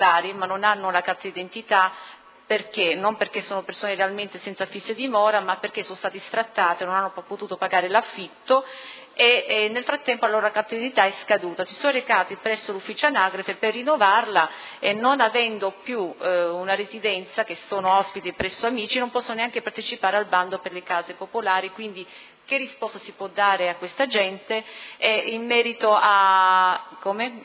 volontari ma non hanno la carta d'identità. Perché? Non perché sono persone realmente senza fissa dimora, ma perché sono stati sfrattate, non hanno potuto pagare l'affitto e nel frattempo la loro carta d'identità è scaduta. Si sono recati presso l'ufficio anagrafe per rinnovarla e non avendo più una residenza, che sono ospiti presso amici, non possono neanche partecipare al bando per le case popolari. Quindi che risposta si può dare a questa gente in merito a come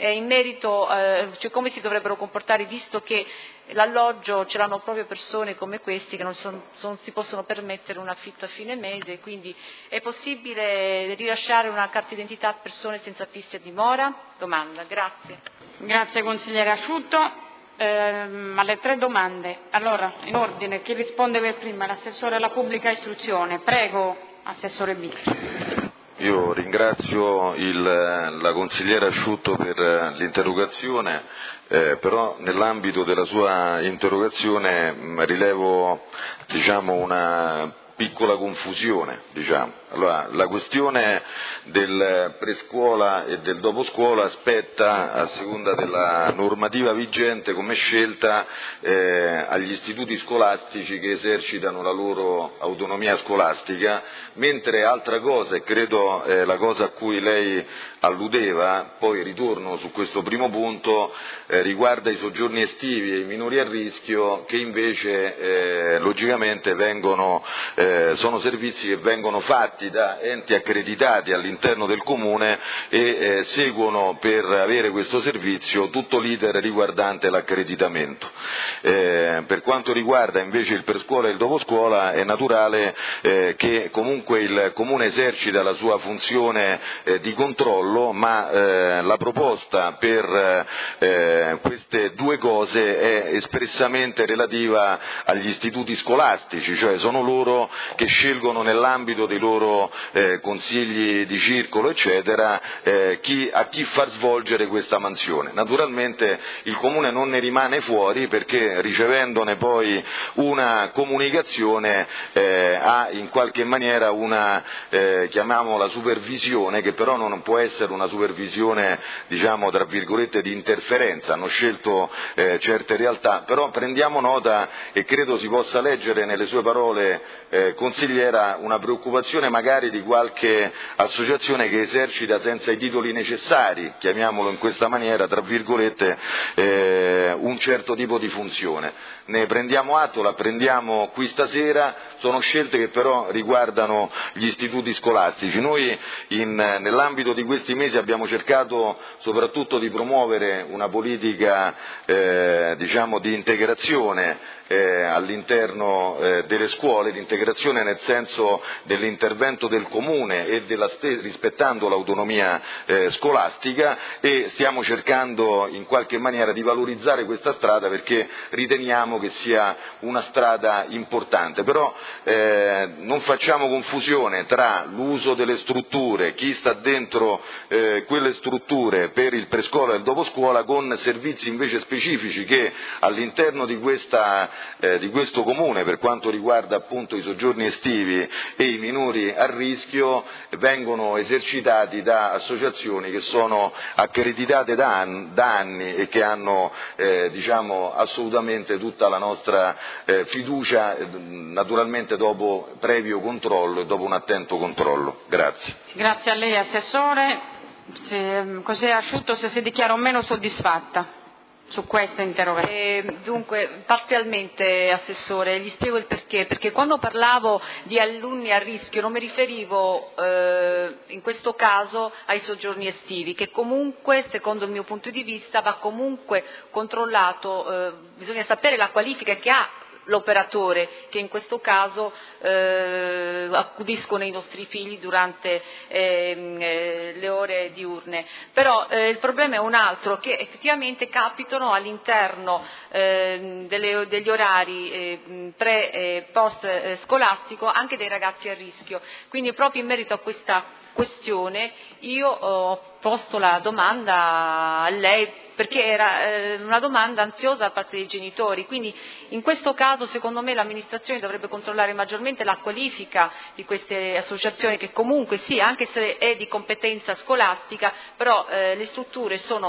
si dovrebbero comportare, visto che l'alloggio ce l'hanno proprio persone come questi che non si possono permettere un affitto a fine mese. Quindi è possibile rilasciare una carta d'identità a persone senza fissa dimora? Domanda. Grazie. Grazie consigliere Asciutto. Alle 3 domande. Allora, in ordine, chi risponde per prima? L'assessore alla pubblica istruzione. Prego, assessore B. Io ringrazio la consigliera Asciutto per l'interrogazione, però nell'ambito della sua interrogazione rilevo una piccola confusione. Allora, la questione del prescuola e del doposcuola spetta, a seconda della normativa vigente, come scelta agli istituti scolastici che esercitano la loro autonomia scolastica, mentre altra cosa, e credo la cosa a cui lei alludeva, poi ritorno su questo primo punto, riguarda i soggiorni estivi e i minori a rischio, che invece logicamente sono servizi che vengono fatti da enti accreditati all'interno del comune e seguono per avere questo servizio tutto l'iter riguardante l'accreditamento. Per quanto riguarda invece il prescuola e il doposcuola, è naturale che comunque il comune esercita la sua funzione di controllo, ma la proposta per queste due cose è espressamente relativa agli istituti scolastici, cioè sono loro che scelgono nell'ambito dei loro consigli di circolo eccetera a chi far svolgere questa mansione. Naturalmente il comune non ne rimane fuori, perché ricevendone poi una comunicazione ha in qualche maniera una chiamiamola supervisione, che però non può essere una supervisione tra virgolette di interferenza. Hanno scelto certe realtà, però prendiamo nota, e credo si possa leggere nelle sue parole consigliera, una preoccupazione magari di qualche associazione che esercita senza i titoli necessari, chiamiamolo in questa maniera, tra virgolette, un certo tipo di funzione. Ne prendiamo atto, la prendiamo qui stasera, sono scelte che però riguardano gli istituti scolastici. Noi nell'ambito di questi mesi abbiamo cercato soprattutto di promuovere una politica di integrazione all'interno delle scuole, di integrazione nel senso dell'intervento del comune e rispettando l'autonomia scolastica, e stiamo cercando in qualche maniera di valorizzare questa strada, perché riteniamo che sia una strada importante. Però non facciamo confusione tra l'uso delle strutture, chi sta dentro quelle strutture per il prescuola e il doposcuola, con servizi invece specifici che all'interno di questo comune, per quanto riguarda appunto i soggiorni estivi e i minori a rischio, vengono esercitati da associazioni che sono accreditate da anni e che hanno assolutamente tutta la nostra fiducia, naturalmente dopo previo controllo e dopo un attento controllo. Grazie. Grazie a lei assessore. Così Asciutto, se si dichiara o meno soddisfatta su questa interrogazione. Dunque, parzialmente assessore, gli spiego il perché quando parlavo di alunni a rischio non mi riferivo in questo caso ai soggiorni estivi, che comunque, secondo il mio punto di vista, va comunque controllato, bisogna sapere la qualifica che ha l'operatore che in questo caso accudiscono i nostri figli durante le ore diurne. Però il problema è un altro, che effettivamente capitano all'interno degli orari pre e post scolastico anche dei ragazzi a rischio. Quindi proprio in merito a questa questione io ho posto la domanda a lei, perché era una domanda ansiosa da parte dei genitori. Quindi in questo caso secondo me l'amministrazione dovrebbe controllare maggiormente la qualifica di queste associazioni, che comunque sì, anche se è di competenza scolastica, però le strutture sono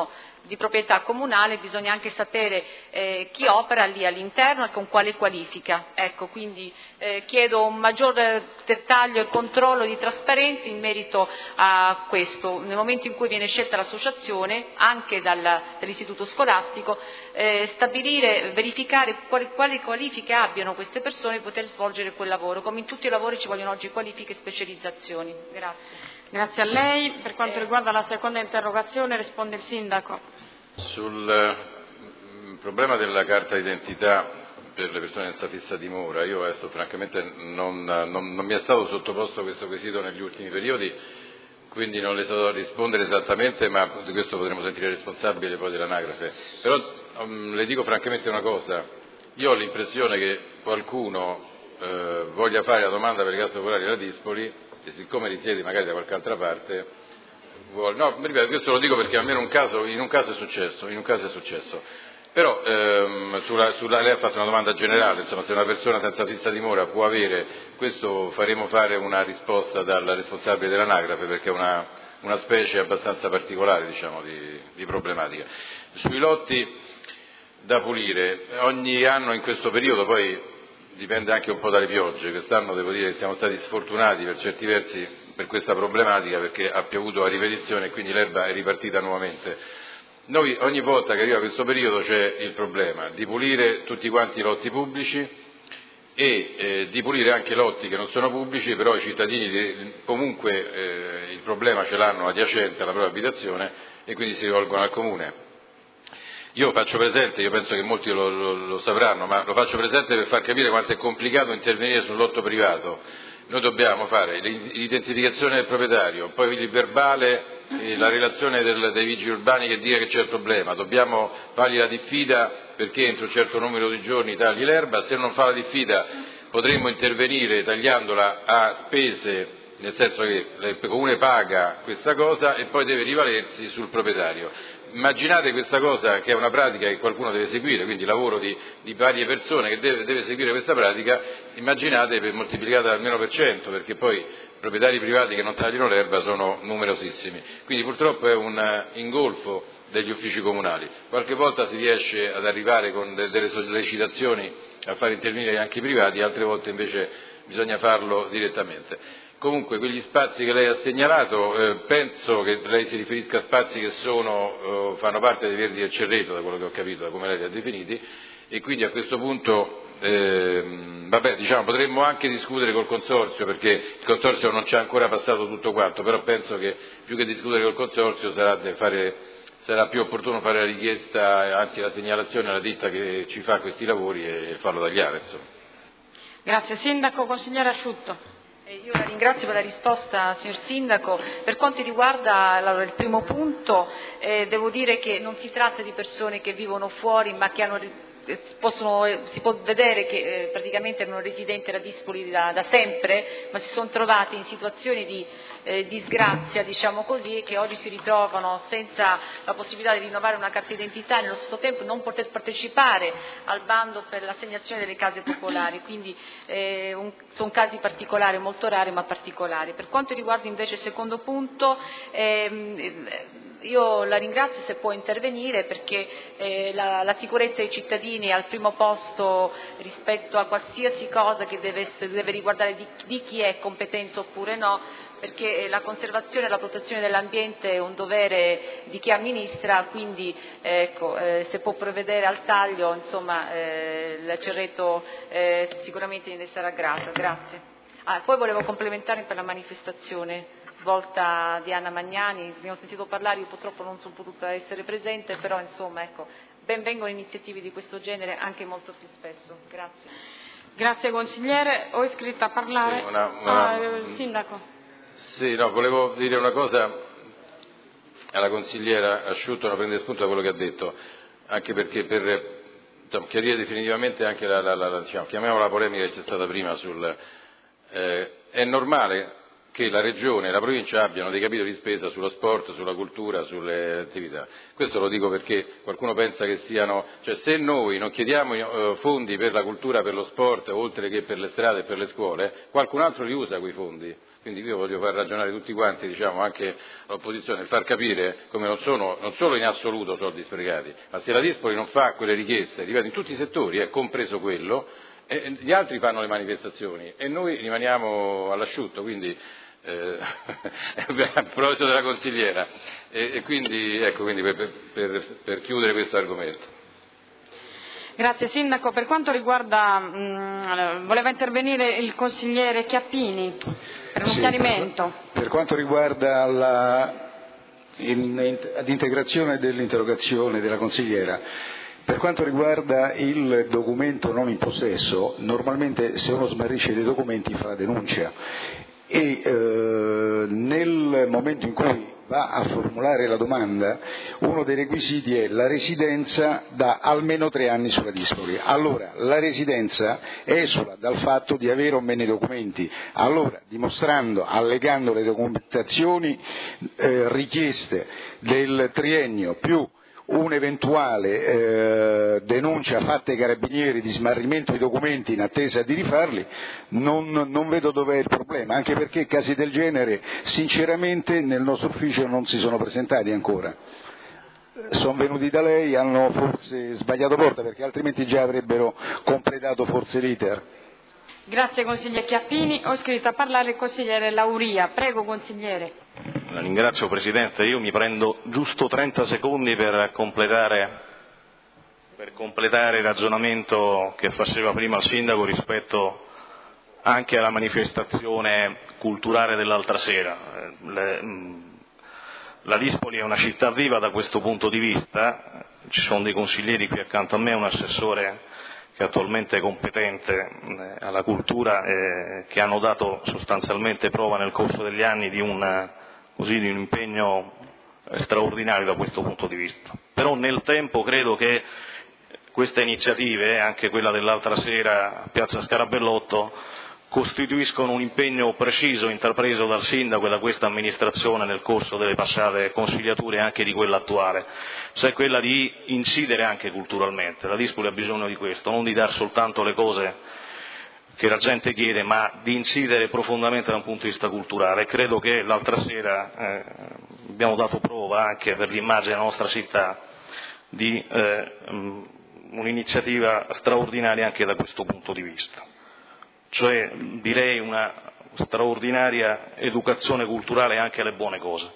proprietà comunale bisogna anche sapere chi opera lì all'interno e con quale qualifica. Ecco, quindi chiedo un maggior dettaglio e controllo di trasparenza in merito a questo. Nel momento in cui viene scelta l'associazione, anche dall'istituto scolastico, stabilire, verificare quali qualifiche abbiano queste persone e poter svolgere quel lavoro. Come in tutti i lavori ci vogliono oggi qualifiche e specializzazioni. Grazie. Grazie a lei. Per quanto riguarda la seconda interrogazione risponde il Sindaco. Sul problema della carta d'identità per le persone senza fissa dimora, io adesso francamente non mi è stato sottoposto questo quesito negli ultimi periodi, quindi non le so rispondere esattamente, ma di questo potremo sentire il responsabile poi dell'anagrafe. Però le dico francamente una cosa, io ho l'impressione che qualcuno voglia fare la domanda per le casse popolari alla Dispoli e siccome risiede magari da qualche altra parte, no, ripeto, questo lo dico perché almeno in un caso è successo. Però lei ha fatto una domanda generale, insomma, se una persona senza fissa dimora può avere, questo faremo fare una risposta dal responsabile dell'anagrafe perché è una specie abbastanza particolare, diciamo, di problematica. Sui lotti da pulire, ogni anno in questo periodo, poi dipende anche un po' dalle piogge, quest'anno devo dire che siamo stati sfortunati per certi versi per questa problematica perché ha piovuto a ripetizione e quindi l'erba è ripartita nuovamente. Noi ogni volta che arriva questo periodo c'è il problema di pulire tutti quanti i lotti pubblici e di pulire anche lotti che non sono pubblici, però i cittadini comunque il problema ce l'hanno adiacente alla propria abitazione e quindi si rivolgono al Comune. Io faccio presente, io penso che molti lo sapranno, ma lo faccio presente per far capire quanto è complicato intervenire sul lotto privato. Noi dobbiamo fare l'identificazione del proprietario, poi il verbale, la relazione dei vigili urbani che dica che c'è il problema, dobbiamo fargli la diffida perché entro un certo numero di giorni tagli l'erba, se non fa la diffida potremmo intervenire tagliandola a spese, nel senso che il Comune paga questa cosa e poi deve rivalersi sul proprietario. Immaginate questa cosa che è una pratica che qualcuno deve seguire, quindi lavoro di varie persone che deve seguire questa pratica, immaginate per moltiplicata almeno per 100, perché poi proprietari privati che non tagliano l'erba sono numerosissimi. Quindi purtroppo è un ingolfo degli uffici comunali. Qualche volta si riesce ad arrivare con delle sollecitazioni a far intervenire anche i privati, altre volte invece bisogna farlo direttamente. Comunque quegli spazi che lei ha segnalato, penso che lei si riferisca a spazi che fanno parte dei Verdi del Cerreto, da quello che ho capito, da come lei li ha definiti, e quindi a questo punto potremmo anche discutere col Consorzio, perché il Consorzio non ci ha ancora passato tutto quanto, però penso che più che discutere col Consorzio sarà più opportuno fare la richiesta, anzi la segnalazione alla ditta che ci fa questi lavori e farlo tagliare. Insomma. Grazie. Sindaco, consigliere Asciutto. Io la ringrazio per la risposta, signor Sindaco. Per quanto riguarda il primo punto, devo dire che non si tratta di persone che vivono fuori ma che si può vedere che praticamente erano residenti alla Dispoli da sempre, ma si sono trovati in situazioni di disgrazia, diciamo così, che oggi si ritrovano senza la possibilità di rinnovare una carta d'identità e nello stesso tempo non poter partecipare al bando per l'assegnazione delle case popolari, quindi sono casi particolari, molto rari ma particolari. Per quanto riguarda invece il secondo punto, io la ringrazio se può intervenire perché la sicurezza dei cittadini è al primo posto rispetto a qualsiasi cosa che deve riguardare di chi è competenza oppure no, perché la conservazione e la protezione dell'ambiente è un dovere di chi amministra, quindi se può provvedere al taglio, insomma, il Cerreto sicuramente ne sarà grato. Grazie. Poi volevo complementare per la manifestazione svolta di Anna Magnani, ne ho sentito parlare, io purtroppo non sono potuta essere presente, però insomma ben vengono iniziative di questo genere anche molto più spesso. Grazie. Grazie consigliere, ho iscritta a parlare il Sindaco. Sì, no, volevo dire una cosa alla consigliera Asciutto, non prende spunto da quello che ha detto, anche perché per chiarire definitivamente anche chiamiamola la polemica che c'è stata prima è normale che la Regione e la Provincia abbiano dei capitoli di spesa sullo sport, sulla cultura, sulle attività. Questo lo dico perché qualcuno pensa che se noi non chiediamo fondi per la cultura, per lo sport, oltre che per le strade e per le scuole, qualcun altro li usa quei fondi. Quindi io voglio far ragionare tutti quanti, diciamo anche l'opposizione, far capire come non solo in assoluto soldi sprecati, ma se la Dispoli non fa quelle richieste, ripeto, in tutti i settori, compreso quello, gli altri fanno le manifestazioni e noi rimaniamo all'asciutto, quindi a proposito della consigliera, e quindi, ecco, quindi per chiudere questo argomento. Grazie Sindaco. Per quanto riguarda, voleva intervenire il consigliere Chiappini per un chiarimento. Per quanto riguarda l'integrazione dell'interrogazione della consigliera, per quanto riguarda il documento non in possesso, normalmente se uno smarrisce dei documenti fa la denuncia e nel momento in cui va a formulare la domanda, uno dei requisiti è la residenza da almeno 3 anni sulla Dispoli. Allora, la residenza esula dal fatto di avere o meno i documenti. Allora, dimostrando, allegando le documentazioni richieste del triennio più un'eventuale denuncia fatta ai carabinieri di smarrimento di documenti in attesa di rifarli, non vedo dov'è il problema, anche perché casi del genere sinceramente nel nostro ufficio non si sono presentati ancora. Sono venuti da lei, hanno forse sbagliato porta, perché altrimenti già avrebbero completato forse l'iter. Grazie consigliere Chiappini. Ho iscritto a parlare il consigliere Lauria. Prego consigliere. La ringrazio Presidente, io mi prendo giusto 30 secondi per completare il ragionamento che faceva prima il Sindaco rispetto anche alla manifestazione culturale dell'altra sera. La Dispoli è una città viva da questo punto di vista, ci sono dei consiglieri qui accanto a me, un assessore che è attualmente competente alla cultura, che hanno dato sostanzialmente prova nel corso degli anni di un impegno straordinario da questo punto di vista. Però nel tempo credo che queste iniziative, anche quella dell'altra sera a Piazza Scarabellotto, costituiscono un impegno preciso intrapreso dal Sindaco e da questa amministrazione nel corso delle passate consigliature e anche di quella attuale, cioè quella di incidere anche culturalmente. La Dispoli ha bisogno di questo, non di dar soltanto le cose che la gente chiede, ma di incidere profondamente da un punto di vista culturale. Credo che l'altra sera abbiamo dato prova anche per l'immagine della nostra città di un'iniziativa straordinaria anche da questo punto di vista. Cioè direi una straordinaria educazione culturale anche alle buone cose.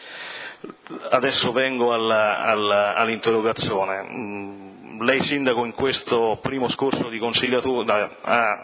Adesso vengo all'interrogazione. Lei Sindaco in questo primo scorso di consigliatura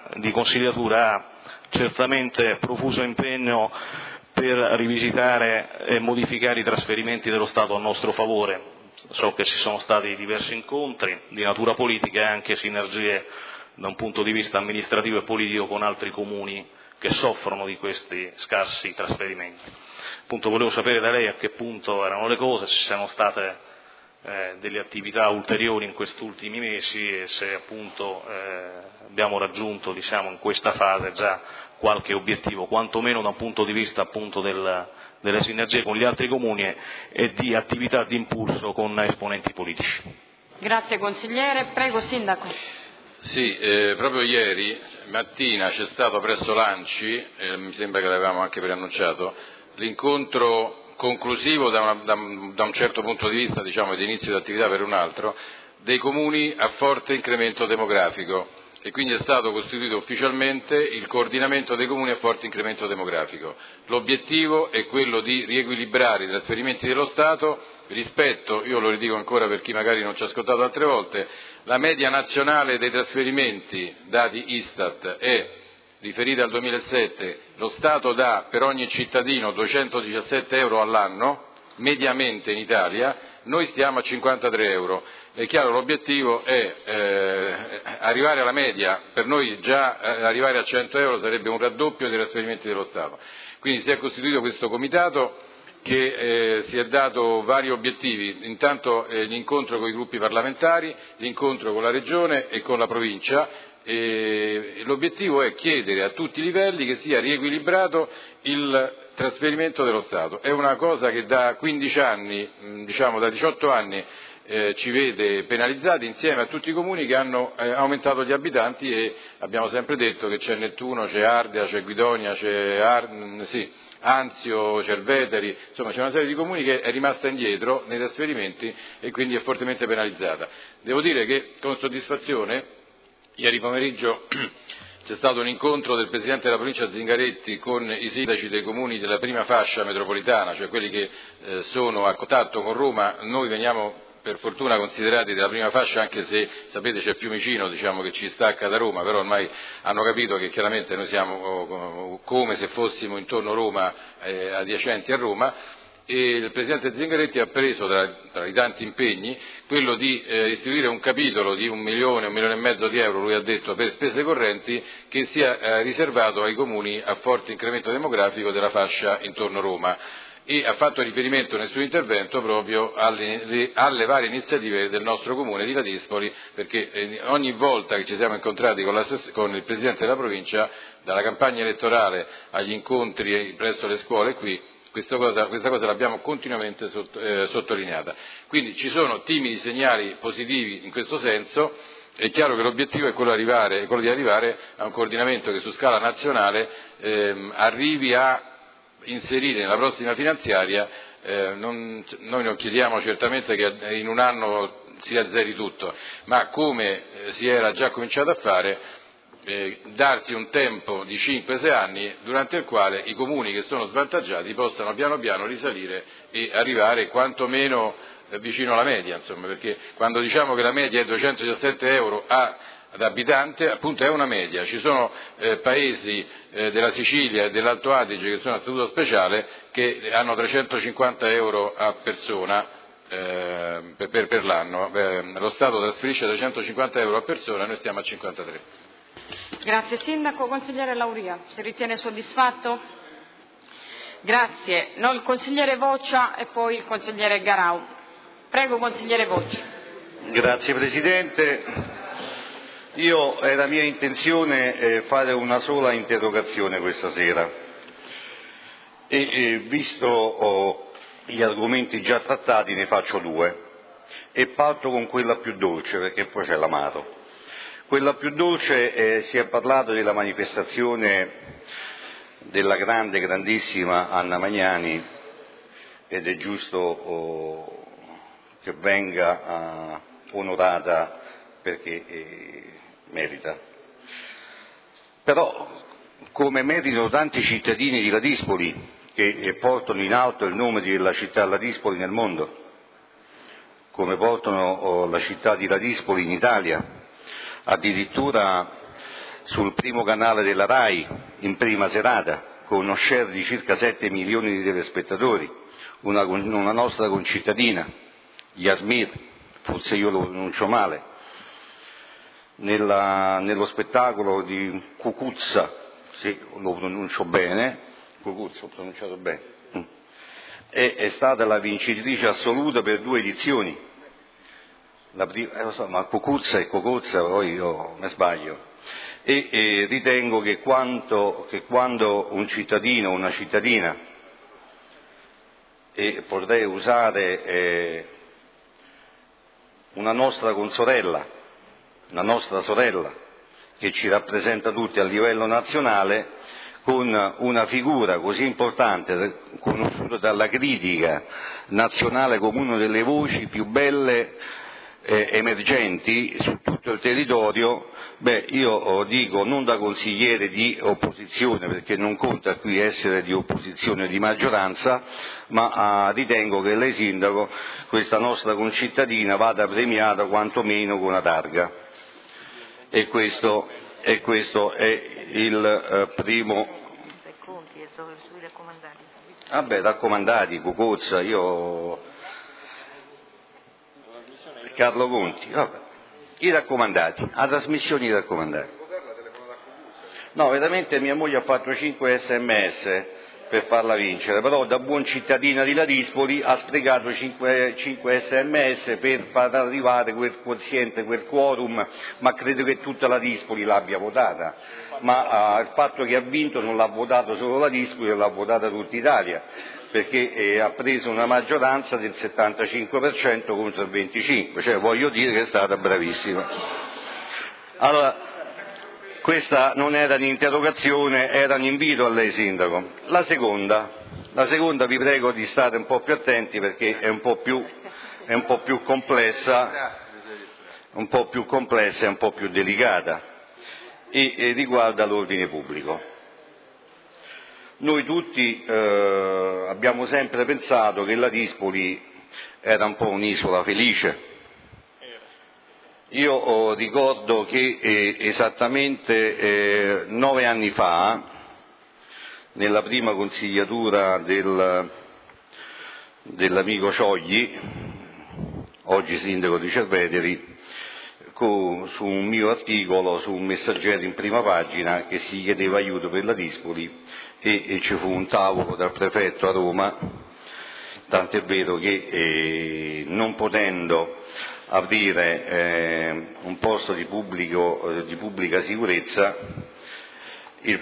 ha certamente profuso impegno per rivisitare e modificare i trasferimenti dello Stato a nostro favore. So che ci sono stati diversi incontri di natura politica e anche sinergie da un punto di vista amministrativo e politico con altri comuni che soffrono di questi scarsi trasferimenti. Appunto volevo sapere da lei a che punto erano le cose, se ci siano state delle attività ulteriori in questi ultimi mesi e se appunto abbiamo raggiunto, diciamo, in questa fase già qualche obiettivo, quantomeno da un punto di vista appunto delle sinergie con gli altri comuni e di attività di impulso con esponenti politici. Grazie consigliere. Prego Sindaco. Sì, proprio ieri mattina c'è stato presso l'ANCI, mi sembra che l'avevamo anche preannunciato, l'incontro conclusivo da un certo punto di vista, diciamo, di inizio di attività per un altro, dei comuni a forte incremento demografico e quindi è stato costituito ufficialmente il coordinamento dei comuni a forte incremento demografico. L'obiettivo è quello di riequilibrare i trasferimenti dello Stato rispetto, io lo ridico ancora per chi magari non ci ha ascoltato altre volte, la media nazionale dei trasferimenti dati Istat è riferita al 2007, lo Stato dà per ogni cittadino 217 euro all'anno, mediamente in Italia, noi stiamo a 53 euro. È chiaro, l'obiettivo è arrivare alla media, per noi già arrivare a 100 euro sarebbe un raddoppio dei trasferimenti dello Stato. Quindi si è costituito questo comitato che si è dato vari obiettivi, intanto l'incontro con i gruppi parlamentari, l'incontro con la Regione e con la Provincia, e l'obiettivo è chiedere a tutti i livelli che sia riequilibrato il trasferimento dello Stato. È una cosa che da 15 anni, diciamo da 18 anni, ci vede penalizzati insieme a tutti i comuni che hanno aumentato gli abitanti, e abbiamo sempre detto che c'è Nettuno, c'è Ardea, c'è Guidonia, c'è Anzio, Cerveteri, insomma c'è una serie di comuni che è rimasta indietro nei trasferimenti e quindi è fortemente penalizzata. Devo dire che con soddisfazione ieri pomeriggio c'è stato un incontro del Presidente della Provincia Zingaretti con i sindaci dei comuni della prima fascia metropolitana, cioè quelli che sono a contatto con Roma. Noi veniamo per fortuna considerati della prima fascia, anche se sapete c'è Fiumicino, diciamo, che ci stacca da Roma, però ormai hanno capito che chiaramente noi siamo come se fossimo intorno a Roma, adiacenti a Roma, e il Presidente Zingaretti ha preso tra i tanti impegni quello di istituire un capitolo di 1 milione, 1 milione e mezzo di euro, lui ha detto, per spese correnti, che sia riservato ai comuni a forte incremento demografico della fascia intorno a Roma, e ha fatto riferimento nel suo intervento proprio alle varie iniziative del nostro comune di Ladispoli, perché ogni volta che ci siamo incontrati con il Presidente della provincia, dalla campagna elettorale agli incontri presso le scuole qui, questa cosa l'abbiamo continuamente sottolineata. Quindi ci sono timidi segnali positivi in questo senso. È chiaro che l'obiettivo è quello di arrivare a un coordinamento che su scala nazionale arrivi a inserire nella prossima finanziaria, noi non chiediamo certamente che in un anno si azzeri tutto, ma come si era già cominciato a fare, darsi un tempo di 5-6 anni durante il quale i comuni che sono svantaggiati possano piano piano risalire e arrivare quantomeno vicino alla media, insomma, perché quando diciamo che la media è 217 euro ad abitante, appunto è una media. Ci sono paesi della Sicilia e dell'Alto Adige che sono a statuto speciale che hanno 350 euro a persona per l'anno. Lo Stato trasferisce 350 euro a persona, noi stiamo a 53. Grazie Sindaco. Consigliere Lauria, si ritiene soddisfatto? Grazie. No, il consigliere Voccia e poi il consigliere Garau. Prego, consigliere Voccia. Grazie Presidente. Era mia intenzione fare una sola interrogazione questa sera e visto gli argomenti già trattati ne faccio 2 e parto con quella più dolce perché poi c'è l'amaro. Quella più dolce, si è parlato della manifestazione della grandissima Anna Magnani ed è giusto che venga onorata perché merita. Però, come meritano tanti cittadini di Ladispoli che portano in alto il nome della città Ladispoli nel mondo, come portano la città di Ladispoli in Italia, addirittura sul primo canale della RAI in prima serata, con uno share di circa 7 milioni di telespettatori, una nostra concittadina, Yasmir, forse io lo pronuncio male, nello spettacolo di Cucuzza, sì, lo pronuncio bene, Cucuzza, ho pronunciato bene, è stata la vincitrice assoluta per 2 edizioni. Lo so, ma Cucuzza e Cocozza, poi io mi sbaglio. E ritengo che quando un cittadino o una cittadina, e potrei usare una nostra consorella, una nostra sorella, che ci rappresenta tutti a livello nazionale, con una figura così importante, conosciuta dalla critica nazionale come una delle voci più belle emergenti su tutto il territorio, io dico non da consigliere di opposizione, perché non conta qui essere di opposizione o di maggioranza, ma ritengo che lei Sindaco, questa nostra concittadina, vada premiata quantomeno con una targa. E questo è il primo. Raccomandati, Cucuzza, Carlo Conti, i raccomandati, a trasmissioni i raccomandati. No, veramente mia moglie ha fatto 5 sms per farla vincere, però da buon cittadino di Ladispoli ha sprecato 5 SMS per far arrivare quel quoziente, quel quorum, ma credo che tutta Ladispoli l'abbia votata, ma il fatto che ha vinto non l'ha votato solo Ladispoli, l'ha votata tutta Italia, perché ha preso una maggioranza del 75% contro il 25%, cioè voglio dire che è stata bravissima. Allora, questa non era un'interrogazione, era un invito a lei, Sindaco. La seconda vi prego di stare un po' più attenti perché è un po' più complessa e un po' più delicata e riguarda l'ordine pubblico. Noi tutti abbiamo sempre pensato che Ladispoli era un po' un'isola felice. Io ricordo che esattamente 9 anni fa, nella prima consigliatura dell'amico Ciogli, oggi sindaco di Cerveteri, su un mio articolo su un Messaggero in prima pagina che si chiedeva aiuto per Ladispoli e ci fu un tavolo dal prefetto a Roma, tant'è vero che non potendo aprire un posto di pubblica sicurezza, il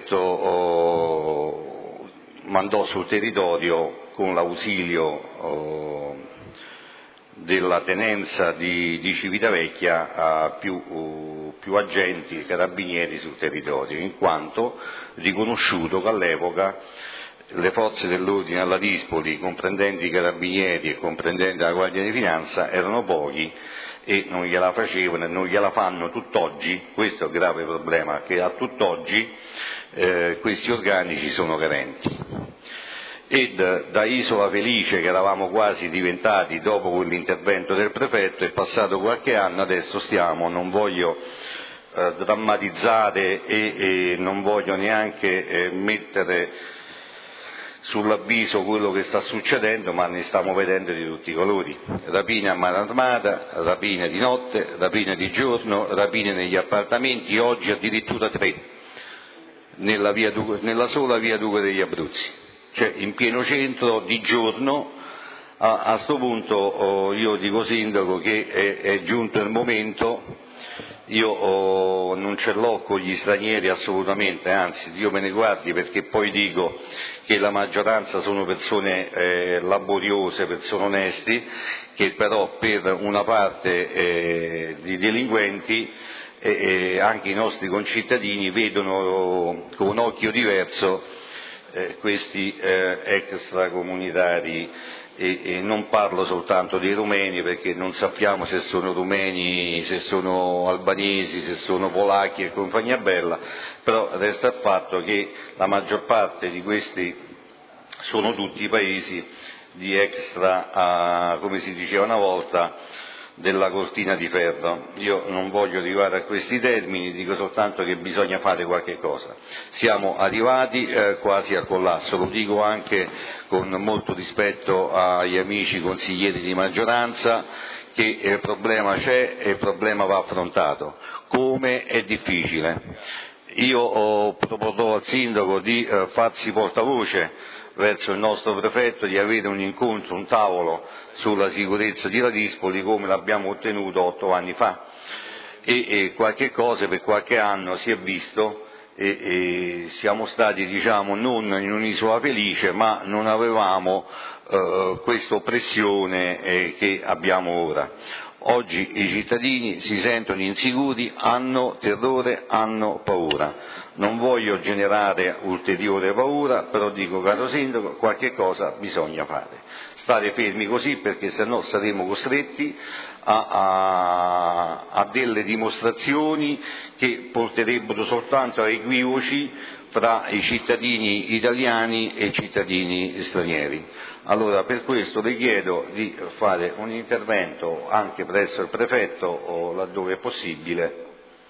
prefetto mandò sul territorio con l'ausilio della tenenza di Civitavecchia a più agenti carabinieri sul territorio, in quanto riconosciuto che all'epoca le forze dell'ordine a Ladispoli, comprendenti i carabinieri e comprendenti la Guardia di Finanza, erano pochi e non gliela facevano e non gliela fanno tutt'oggi. Questo è il grave problema, che a tutt'oggi questi organici sono carenti. Ed da isola felice che eravamo quasi diventati dopo quell'intervento del prefetto, è passato qualche anno, adesso non voglio drammatizzare e non voglio neanche mettere sull'avviso quello che sta succedendo, ma ne stiamo vedendo di tutti i colori. Rapine a mano armata, rapine di notte, rapine di giorno, rapine negli appartamenti, oggi addirittura 3 nella sola via Duca degli Abruzzi, cioè in pieno centro di giorno. A sto punto io dico, Sindaco, che è giunto il momento. Io non ce l'ho con gli stranieri assolutamente, anzi Dio me ne guardi, perché poi dico che la maggioranza sono persone laboriose, persone onesti, che però per una parte di delinquenti anche i nostri concittadini vedono con un occhio diverso questi extracomunitari. E non parlo soltanto dei rumeni, perché non sappiamo se sono rumeni, se sono albanesi, se sono polacchi e compagnia bella, però resta il fatto che la maggior parte di questi sono tutti paesi di extra, come si diceva una volta, della cortina di ferro. Io non voglio arrivare a questi termini, dico soltanto che bisogna fare qualche cosa. Siamo arrivati quasi al collasso, lo dico anche con molto rispetto agli amici consiglieri di maggioranza, che il problema c'è e il problema va affrontato. Come è difficile. Io proporrò al Sindaco di farsi portavoce verso il nostro prefetto, di avere un incontro, un tavolo sulla sicurezza di Ladispoli, come l'abbiamo ottenuto 8 anni fa, e qualche cosa per qualche anno si è visto e siamo stati, diciamo, non in un'isola felice, ma non avevamo questa oppressione che abbiamo ora. Oggi i cittadini si sentono insicuri, hanno terrore, hanno paura. Non voglio generare ulteriore paura, però dico, caro Sindaco, qualche cosa bisogna fare. Stare fermi così, perché sennò saremo costretti a delle dimostrazioni che porterebbero soltanto a equivoci fra i cittadini italiani e i cittadini stranieri. Allora, per questo le chiedo di fare un intervento anche presso il prefetto o laddove è possibile.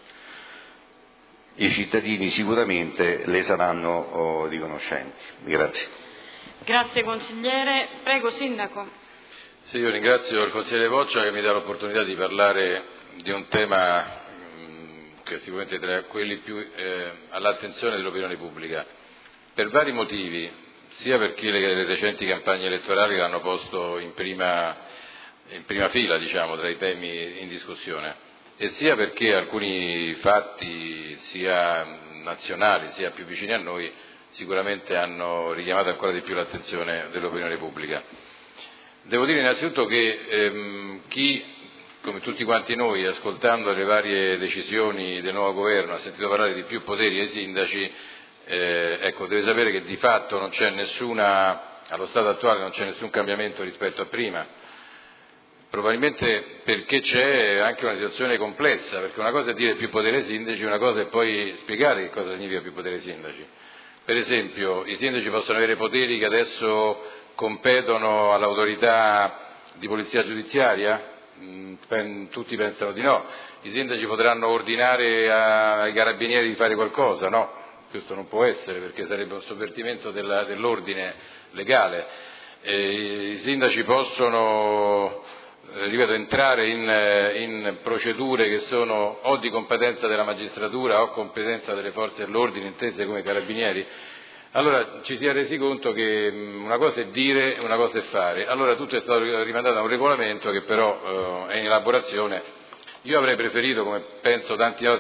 I cittadini sicuramente le saranno riconoscenti. Grazie. Grazie consigliere. Prego, Sindaco. Sì, io ringrazio il consigliere Boccia che mi dà l'opportunità di parlare di un tema che sicuramente è tra quelli più all'attenzione dell'opinione pubblica, per vari motivi. sia perché le recenti campagne elettorali l'hanno posto in prima fila, diciamo, tra i temi in discussione, e sia perché alcuni fatti, sia nazionali sia più vicini a noi, sicuramente hanno richiamato ancora di più l'attenzione dell'opinione pubblica. Devo dire innanzitutto che chi, come tutti quanti noi, ascoltando le varie decisioni del nuovo governo, ha sentito parlare di più poteri ai sindaci, deve sapere che di fatto non c'è allo stato attuale non c'è nessun cambiamento rispetto a prima, probabilmente perché c'è anche una situazione complessa, perché una cosa è dire più potere ai sindaci, una cosa è poi spiegare che cosa significa più potere ai sindaci. Per esempio, i sindaci possono avere poteri che adesso competono all'autorità di polizia giudiziaria? Tutti pensano di no. I sindaci potranno ordinare ai carabinieri di fare qualcosa? No, questo non può essere, perché sarebbe un sovvertimento dell'ordine legale. I sindaci possono, entrare in procedure che sono o di competenza della magistratura o competenza delle forze dell'ordine, intese come carabinieri. Allora ci si è resi conto che una cosa è dire e una cosa è fare. Allora tutto è stato rimandato a un regolamento che però è in elaborazione. Io avrei preferito, come penso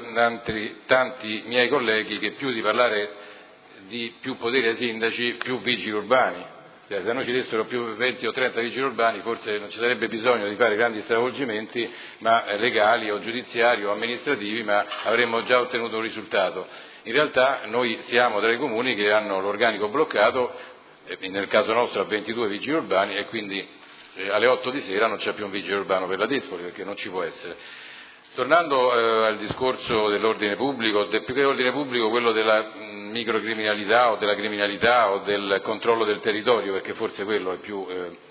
tanti miei colleghi, che più di parlare di più poteri ai sindaci, più vigili urbani. Se noi ci dessero più 20 o 30 vigili urbani, forse non ci sarebbe bisogno di fare grandi stravolgimenti legali o giudiziari o amministrativi, ma avremmo già ottenuto un risultato. In realtà noi siamo tra i comuni che hanno l'organico bloccato, nel caso nostro a 22 vigili urbani, e quindi alle 8 di sera non c'è più un vigile urbano per la Dispoli, perché non ci può essere. Tornando al discorso dell'ordine pubblico, più che ordine pubblico, quello della microcriminalità o della criminalità o del controllo del territorio, perché forse quello è più.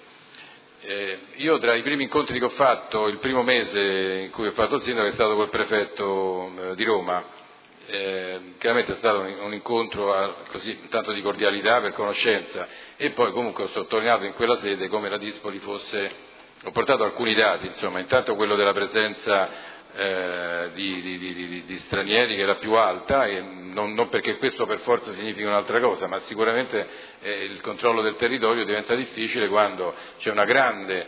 Io tra i primi incontri che ho fatto, il primo mese in cui ho fatto il sindaco, è stato col prefetto di Roma. Chiaramente è stato un incontro così, tanto di cordialità, per conoscenza, e poi comunque ho sottolineato in quella sede come la Dispoli fosse. Ho portato alcuni dati, insomma, intanto quello della presenza di stranieri, che è la più alta, e non perché questo per forza significa un'altra cosa, ma sicuramente il controllo del territorio diventa difficile quando c'è una grande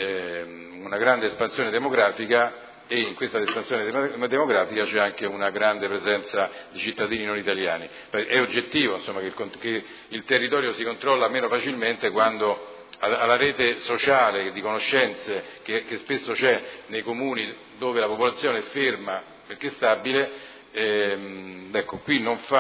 espansione demografica, e in questa espansione demografica c'è anche una grande presenza di cittadini non italiani. È oggettivo, insomma, che il territorio si controlla meno facilmente quando alla rete sociale di conoscenze che spesso c'è nei comuni dove la popolazione è ferma perché è stabile, qui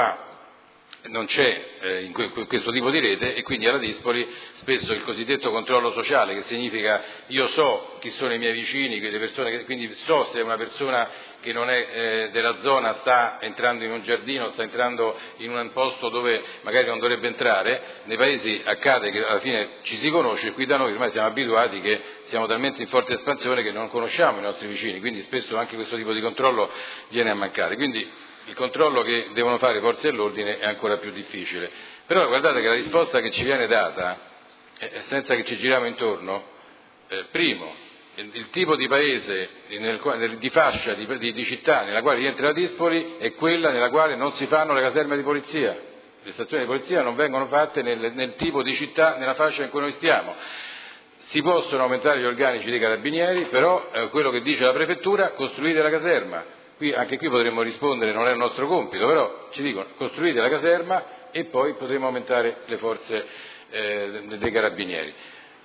non c'è questo tipo di rete, e quindi alla Dispoli spesso il cosiddetto controllo sociale, che significa io so chi sono i miei vicini, quindi so se una persona che non è della zona sta entrando in un giardino, sta entrando in un posto dove magari non dovrebbe entrare. Nei paesi accade che alla fine ci si conosce, qui da noi ormai siamo abituati che siamo talmente in forte espansione che non conosciamo i nostri vicini, quindi spesso anche questo tipo di controllo viene a mancare. Quindi il controllo che devono fare le forze dell'ordine è ancora più difficile. Però guardate che la risposta che ci viene data, senza che ci giriamo intorno, primo, il tipo di paese, di fascia, di città nella quale rientra la Dispoli è quella nella quale non si fanno le caserme di polizia. Le stazioni di polizia non vengono fatte nel tipo di città, nella fascia in cui noi stiamo. Si possono aumentare gli organici dei carabinieri, però quello che dice la prefettura: costruite la caserma. Anche qui potremmo rispondere, non è il nostro compito, però ci dicono: costruite la caserma e poi potremo aumentare le forze dei carabinieri.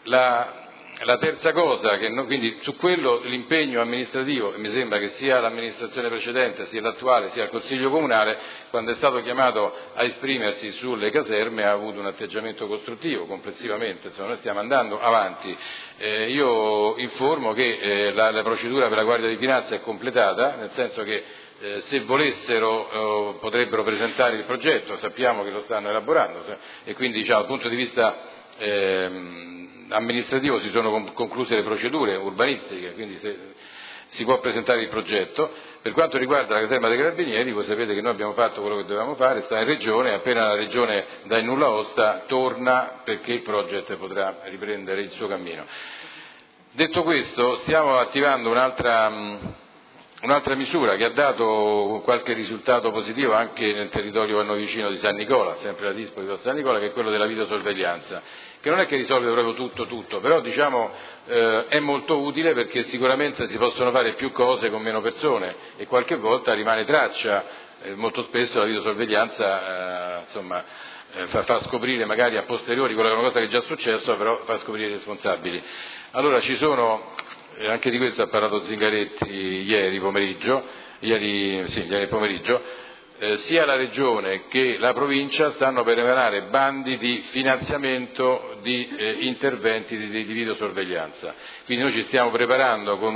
La terza cosa, quindi su quello l'impegno amministrativo, e mi sembra che sia l'amministrazione precedente, sia l'attuale, sia il Consiglio Comunale, quando è stato chiamato a esprimersi sulle caserme, ha avuto un atteggiamento costruttivo complessivamente. Insomma, noi stiamo andando avanti. Io informo che la procedura per la Guardia di Finanza è completata, nel senso che se volessero potrebbero presentare il progetto, sappiamo che lo stanno elaborando, e quindi dal punto di vista amministrativo si sono concluse le procedure urbanistiche, quindi si può presentare il progetto. Per quanto riguarda la caserma dei Carabinieri, voi sapete che noi abbiamo fatto quello che dovevamo fare, sta in Regione, appena la Regione dà il nulla osta torna, perché il progetto potrà riprendere il suo cammino. Detto questo, stiamo attivando un'altra un'altra misura che ha dato qualche risultato positivo anche nel territorio a noi vicino di San Nicola, sempre la Dispo di San Nicola, che è quello della videosorveglianza, che non è che risolve proprio tutto, però diciamo è molto utile perché sicuramente si possono fare più cose con meno persone e qualche volta rimane traccia, molto spesso la videosorveglianza fa scoprire magari a posteriori quella che è una cosa che è già successa, però fa scoprire i responsabili. Allora ci sono, anche di questo ha parlato Zingaretti ieri pomeriggio, sia la Regione che la Provincia stanno per emanare bandi di finanziamento di interventi di videosorveglianza. Quindi noi ci stiamo preparando con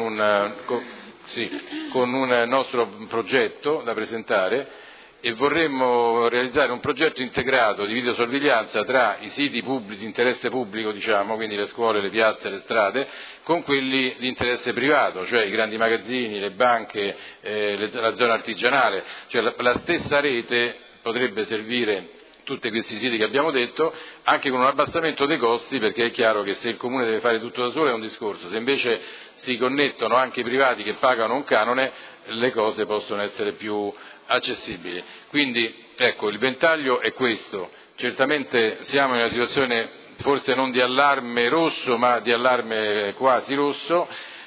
un nostro progetto da presentare e vorremmo realizzare un progetto integrato di videosorveglianza tra i siti pubblici di interesse pubblico, diciamo, quindi le scuole, le piazze, le strade, con quelli di interesse privato, cioè i grandi magazzini, le banche, la zona artigianale, cioè la stessa rete potrebbe servire tutti questi siti che abbiamo detto, anche con un abbassamento dei costi, perché è chiaro che se il Comune deve fare tutto da solo è un discorso, se invece si connettono anche i privati che pagano un canone, le cose possono essere più accessibili. Quindi ecco, il ventaglio è questo, certamente siamo in una situazione forse non di allarme rosso ma di allarme quasi rosso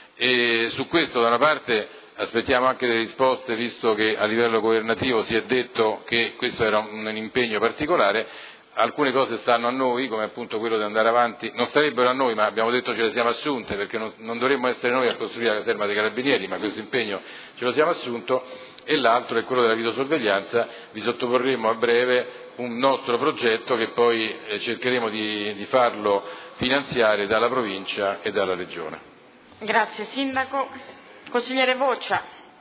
e su questo da una parte aspettiamo anche delle risposte, visto che a livello governativo si è detto che questo era un impegno particolare. Alcune cose stanno a noi, come appunto quello di andare avanti, non starebbero a noi, ma abbiamo detto ce le siamo assunte, perché non dovremmo essere noi a costruire la caserma dei Carabinieri, ma questo impegno ce lo siamo assunto, e l'altro è quello della videosorveglianza. Vi sottoporremo a breve un nostro progetto che poi cercheremo di farlo finanziare dalla Provincia e dalla Regione. Grazie Sindaco. Consigliere Voccia.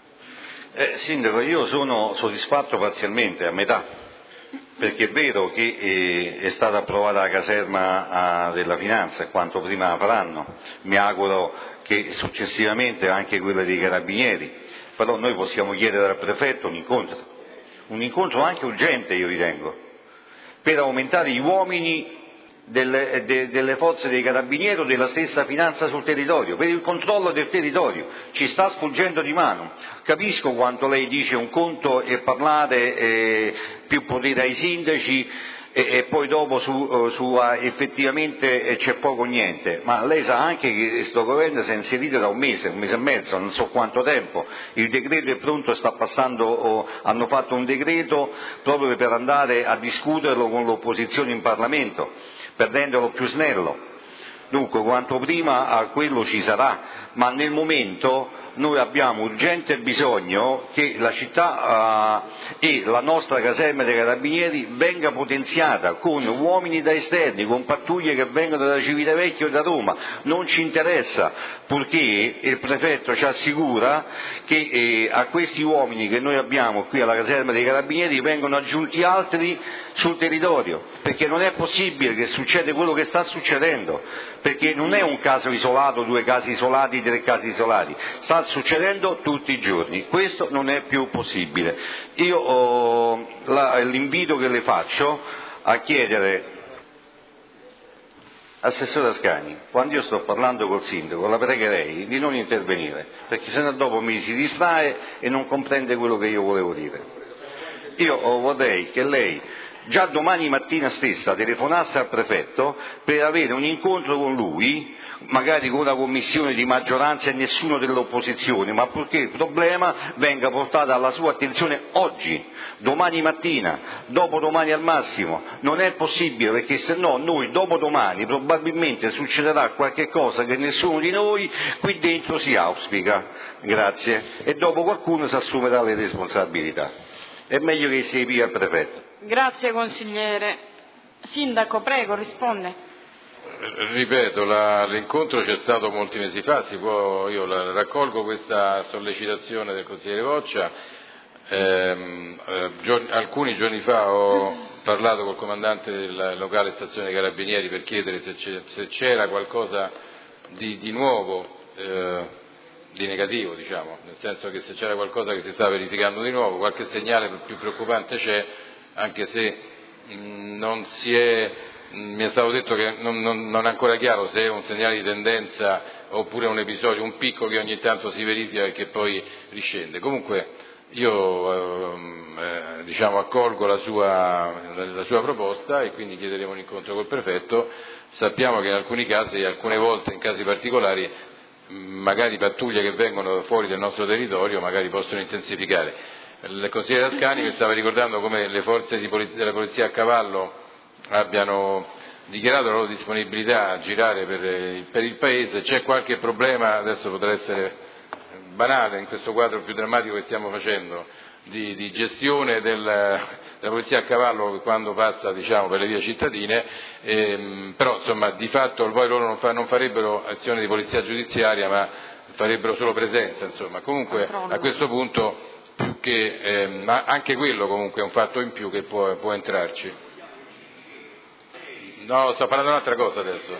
Sindaco, io sono soddisfatto parzialmente, a metà. Perché è vero che è stata approvata la caserma della Finanza e quanto prima la faranno, mi auguro che successivamente anche quella dei Carabinieri, però noi possiamo chiedere al Prefetto un incontro anche urgente, io ritengo, per aumentare gli uomini delle forze dei Carabinieri o della stessa Finanza sul territorio, per il controllo del territorio. Ci sta sfuggendo di mano. Capisco quanto lei dice un conto e parlare più potere ai sindaci e poi dopo effettivamente c'è poco o niente, ma lei sa anche che questo governo si è inserito da un mese e mezzo, non so quanto tempo, il decreto è pronto, sta passando, hanno fatto un decreto proprio per andare a discuterlo con l'opposizione in Parlamento, per renderlo più snello. Dunque quanto prima a quello ci sarà, ma nel momento noi abbiamo urgente bisogno che la città e la nostra caserma dei Carabinieri venga potenziata con uomini da esterni, con pattuglie che vengono da Civitavecchia o da Roma, non ci interessa, purché il Prefetto ci assicura che a questi uomini che noi abbiamo qui alla caserma dei Carabinieri vengono aggiunti altri sul territorio, perché non è possibile che succeda quello che sta succedendo, perché non è un caso isolato, 2 casi isolati, 3 casi isolati, sta succedendo tutti i giorni, questo non è più possibile. Io l'invito che le faccio a chiedere, Assessore Ascani, quando io sto parlando col Sindaco la pregherei di non intervenire, perché sennò dopo mi si distrae e non comprende quello che io volevo dire. Io vorrei che lei già domani mattina stessa telefonasse al Prefetto per avere un incontro con lui, magari con una commissione di maggioranza e nessuno dell'opposizione, ma purché il problema venga portato alla sua attenzione oggi, domani mattina, dopodomani al massimo. Non è possibile, perché se no noi dopodomani probabilmente succederà qualche cosa che nessuno di noi qui dentro si auspica. Grazie. E dopo qualcuno si assumerà le responsabilità. È meglio che si invii al Prefetto. Grazie consigliere. Sindaco, prego, risponde. Ripeto, l'incontro c'è stato molti mesi fa, io raccolgo questa sollecitazione del consigliere Voccia. Alcuni giorni fa ho parlato col comandante della locale stazione dei Carabinieri per chiedere se c'era qualcosa di nuovo, di negativo, diciamo, nel senso che se c'era qualcosa che si stava verificando di nuovo, qualche segnale più preoccupante c'è, anche se mi è stato detto che non è ancora chiaro se è un segnale di tendenza oppure un episodio, un picco che ogni tanto si verifica e che poi riscende. Comunque io accolgo la sua proposta e quindi chiederemo un incontro col prefetto. Sappiamo che in alcuni casi, alcune volte, in casi particolari, magari pattuglie che vengono fuori del nostro territorio magari possono intensificare. Il consigliere Ascani mi stava ricordando come le forze della polizia a cavallo abbiano dichiarato la loro disponibilità a girare per il paese. C'è qualche problema, adesso potrà essere banale in questo quadro più drammatico che stiamo facendo, di gestione della polizia a cavallo quando passa per le vie cittadine, però insomma di fatto poi loro non farebbero azione di polizia giudiziaria ma farebbero solo presenza, insomma. Comunque a questo punto più che ma anche quello comunque è un fatto in più che può entrarci. No, sto parlando di un'altra cosa adesso.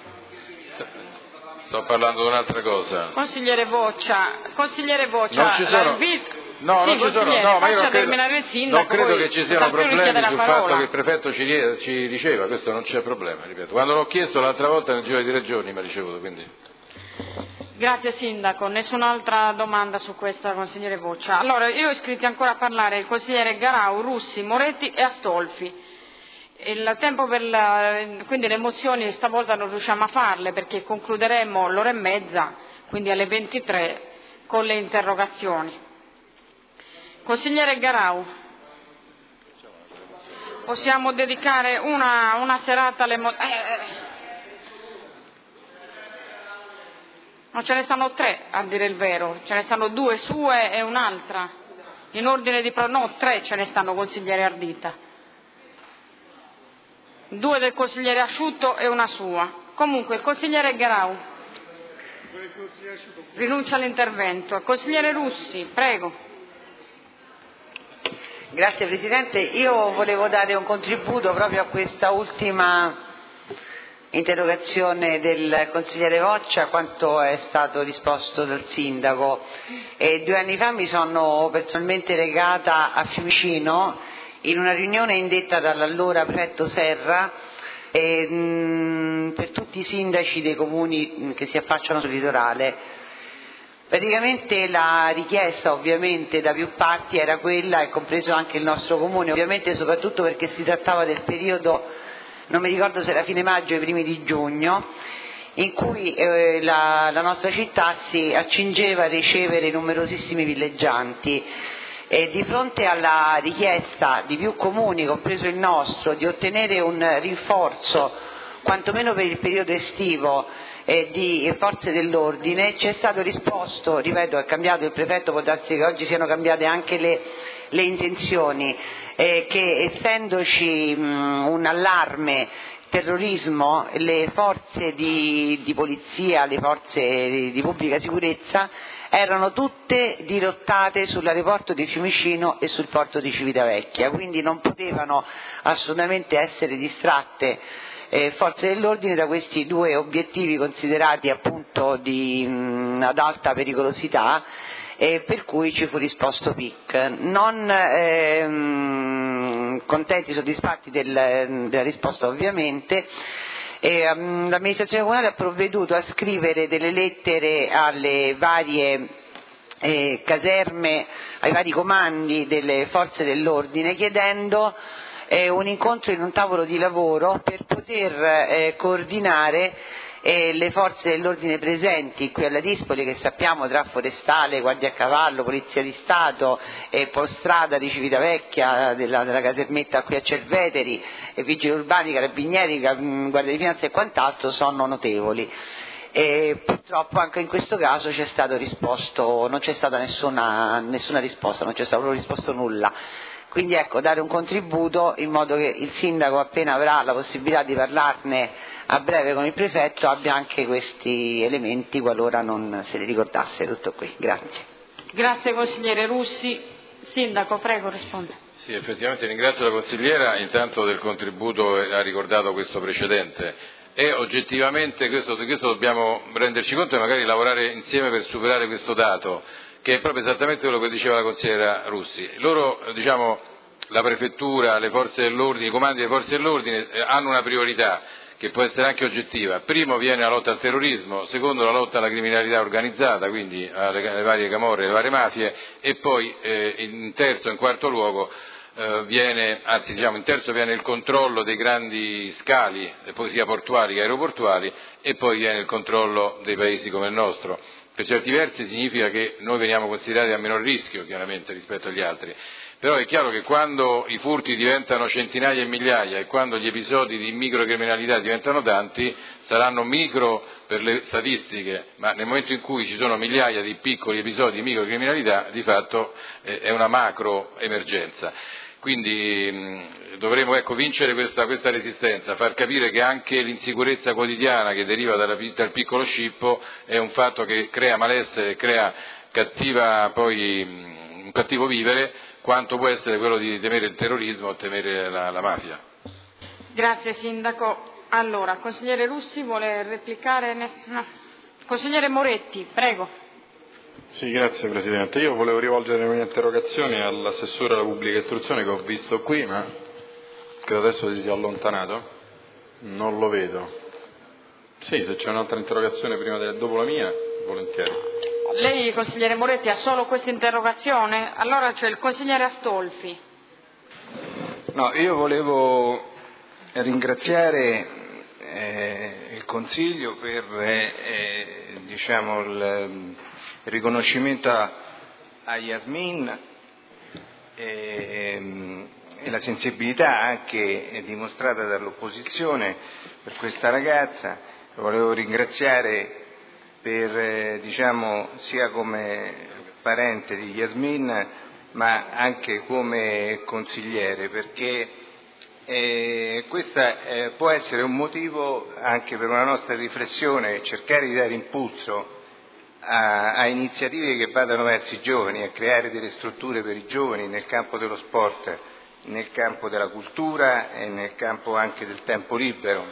Sto parlando di un'altra cosa. Consigliere Voccia, non ci sono. No, non ci sono, no, ma io non credo che ci siano problemi sul fatto che il prefetto ci riceva, questo non c'è problema, ripeto. Quando l'ho chiesto l'altra volta nel giro di 3 giorni mi ha ricevuto, quindi. Grazie Sindaco, nessun'altra domanda su questa, consigliere Voccia. Allora, io ho iscritti ancora a parlare il consigliere Garau, Russi, Moretti e Astolfi. Il tempo quindi le mozioni stavolta non riusciamo a farle perché concluderemo l'1:30, quindi alle 23, con le interrogazioni. Consigliere Garau, possiamo dedicare una serata alle mozioni? No, ce ne stanno 3 a dire il vero, ce ne stanno 2 sue e un'altra. In ordine di no, 3 ce ne stanno, consigliere Ardita. 2 del consigliere Asciutto e una sua. Comunque il consigliere Garau rinuncia all'intervento. Il consigliere Russi, prego. Grazie Presidente, io volevo dare un contributo proprio a questa ultima interrogazione del consigliere Voccia, quanto è stato risposto dal Sindaco. 2 anni fa mi sono personalmente recata a Fiumicino in una riunione indetta dall'allora prefetto Serra per tutti i sindaci dei comuni che si affacciano sul litorale. Praticamente la richiesta ovviamente da più parti era quella, e compreso anche il nostro comune, ovviamente soprattutto perché si trattava del periodo, non mi ricordo se era fine maggio o i primi di giugno, in cui la nostra città si accingeva a ricevere numerosissimi villeggianti. E di fronte alla richiesta di più comuni, compreso il nostro, di ottenere un rinforzo, quantomeno per il periodo estivo, di forze dell'ordine, ci è stato risposto, ripeto, è cambiato il prefetto, può darsi che oggi siano cambiate anche le intenzioni, che essendoci un allarme terrorismo, le forze di polizia, le forze di pubblica sicurezza erano tutte dirottate sull'aeroporto di Fiumicino e sul porto di Civitavecchia, quindi non potevano assolutamente essere distratte forze dell'ordine da questi 2 obiettivi considerati appunto ad alta pericolosità, per cui ci fu risposto PIC. Non contenti, soddisfatti della risposta ovviamente, l'amministrazione comunale ha provveduto a scrivere delle lettere alle varie caserme, ai vari comandi delle forze dell'ordine, chiedendo un incontro in un tavolo di lavoro per poter coordinare le forze dell'ordine presenti qui alla Dispoli, che sappiamo tra Forestale, Guardia a Cavallo, Polizia di Stato, Polstrada di Civitavecchia, della casermetta qui a Cerveteri, Vigili Urbani, Carabinieri, Guardia di Finanza e quant'altro, sono notevoli. E purtroppo anche in questo caso c'è stato risposto, non c'è stata nessuna risposta, non c'è stato proprio risposto nulla. Quindi ecco, dare un contributo in modo che il sindaco, appena avrà la possibilità di parlarne a breve con il prefetto, abbia anche questi elementi qualora non se li ricordasse. Tutto qui, grazie. Grazie consigliere Russi. Sindaco, prego, risponda. Sì, effettivamente ringrazio la consigliera intanto del contributo, ha ricordato questo precedente. E oggettivamente questo dobbiamo renderci conto e magari lavorare insieme per superare questo dato, che è proprio esattamente quello che diceva la consigliera Russi. Loro, la prefettura, le forze dell'ordine, i comandi delle forze dell'ordine hanno una priorità, che può essere anche oggettiva. Primo viene la lotta al terrorismo, secondo la lotta alla criminalità organizzata, quindi alle varie camorre, alle varie mafie, e poi in terzo e in quarto luogo in terzo viene il controllo dei grandi scali, poi sia portuali che aeroportuali, e poi viene il controllo dei paesi come il nostro. Per certi versi significa che noi veniamo considerati a minor rischio, chiaramente, rispetto agli altri. Però è chiaro che quando i furti diventano centinaia e migliaia e quando gli episodi di microcriminalità diventano tanti, saranno micro per le statistiche, ma nel momento in cui ci sono migliaia di piccoli episodi di microcriminalità, di fatto è una macro emergenza. Quindi dovremo vincere questa resistenza, far capire che anche l'insicurezza quotidiana che deriva dal piccolo scippo è un fatto che crea malessere, crea un cattivo vivere, quanto può essere quello di temere il terrorismo o temere la mafia. Grazie Sindaco. Allora, consigliere Russi vuole replicare? No. Consigliere Moretti, prego. Sì, grazie Presidente. Io volevo rivolgere le mie interrogazioni all'assessore alla pubblica istruzione che ho visto qui, ma che adesso si sia allontanato. Non lo vedo. Sì, se c'è un'altra interrogazione dopo la mia, volentieri. Lei, consigliere Moretti, ha solo questa interrogazione? Allora c'è il consigliere Astolfi. No, io volevo ringraziare il Consiglio per il riconoscimento a Yasmin e la sensibilità anche dimostrata dall'opposizione per questa ragazza. Lo volevo ringraziare sia come parente di Yasmin ma anche come consigliere, perché questa può essere un motivo anche per una nostra riflessione, cercare di dare impulso a iniziative che vadano verso i giovani, a creare delle strutture per i giovani nel campo dello sport, nel campo della cultura e nel campo anche del tempo libero.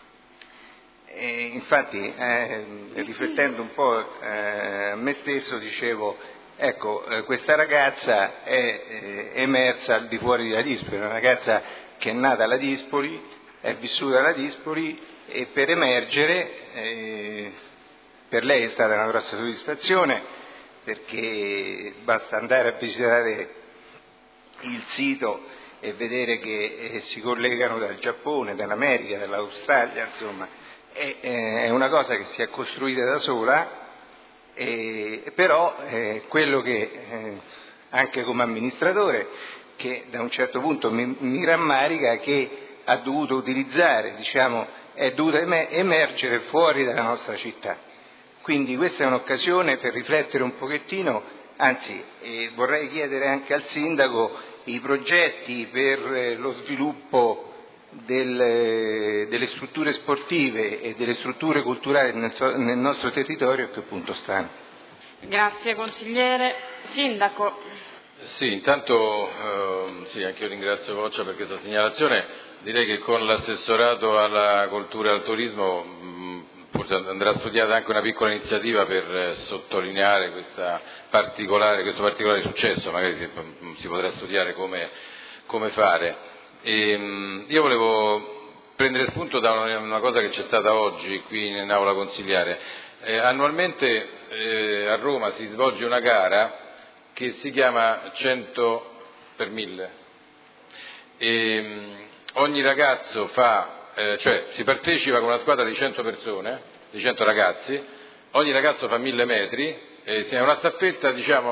Infatti, riflettendo un po' a me stesso, dicevo, questa ragazza è emersa al di fuori della Dispoli, una ragazza che è nata alla Dispoli, è vissuta alla Dispoli, e per emergere per lei è stata una grossa soddisfazione, perché basta andare a visitare il sito e vedere che si collegano dal Giappone, dall'America, dall'Australia, insomma è una cosa che si è costruita da sola, però quello che anche come amministratore, che da un certo punto mi rammarica, che ha dovuto utilizzare, è dovuta emergere fuori dalla nostra città. Quindi questa è un'occasione per riflettere un pochettino, anzi vorrei chiedere anche al Sindaco i progetti per lo sviluppo delle strutture sportive e delle strutture culturali nel nostro territorio, a che punto stanno. Grazie consigliere. Sindaco. Sì, intanto anche io ringrazio Voccia per questa segnalazione. Direi che con l'assessorato alla cultura e al turismo forse andrà studiata anche una piccola iniziativa per sottolineare questo particolare successo, magari si potrà studiare come fare. Io volevo prendere spunto da una cosa che c'è stata oggi qui in aula consigliare. Annualmente a Roma si svolge una gara che si chiama 100 per 1000 e ogni ragazzo si partecipa con una squadra di 100 persone, di 100 ragazzi, ogni ragazzo fa 1000 metri, è una staffetta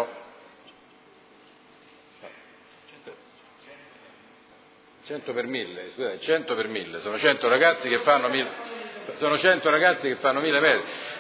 100 per 1000, scusate, 100 per 1000, sono 100 ragazzi che fanno 1000 metri.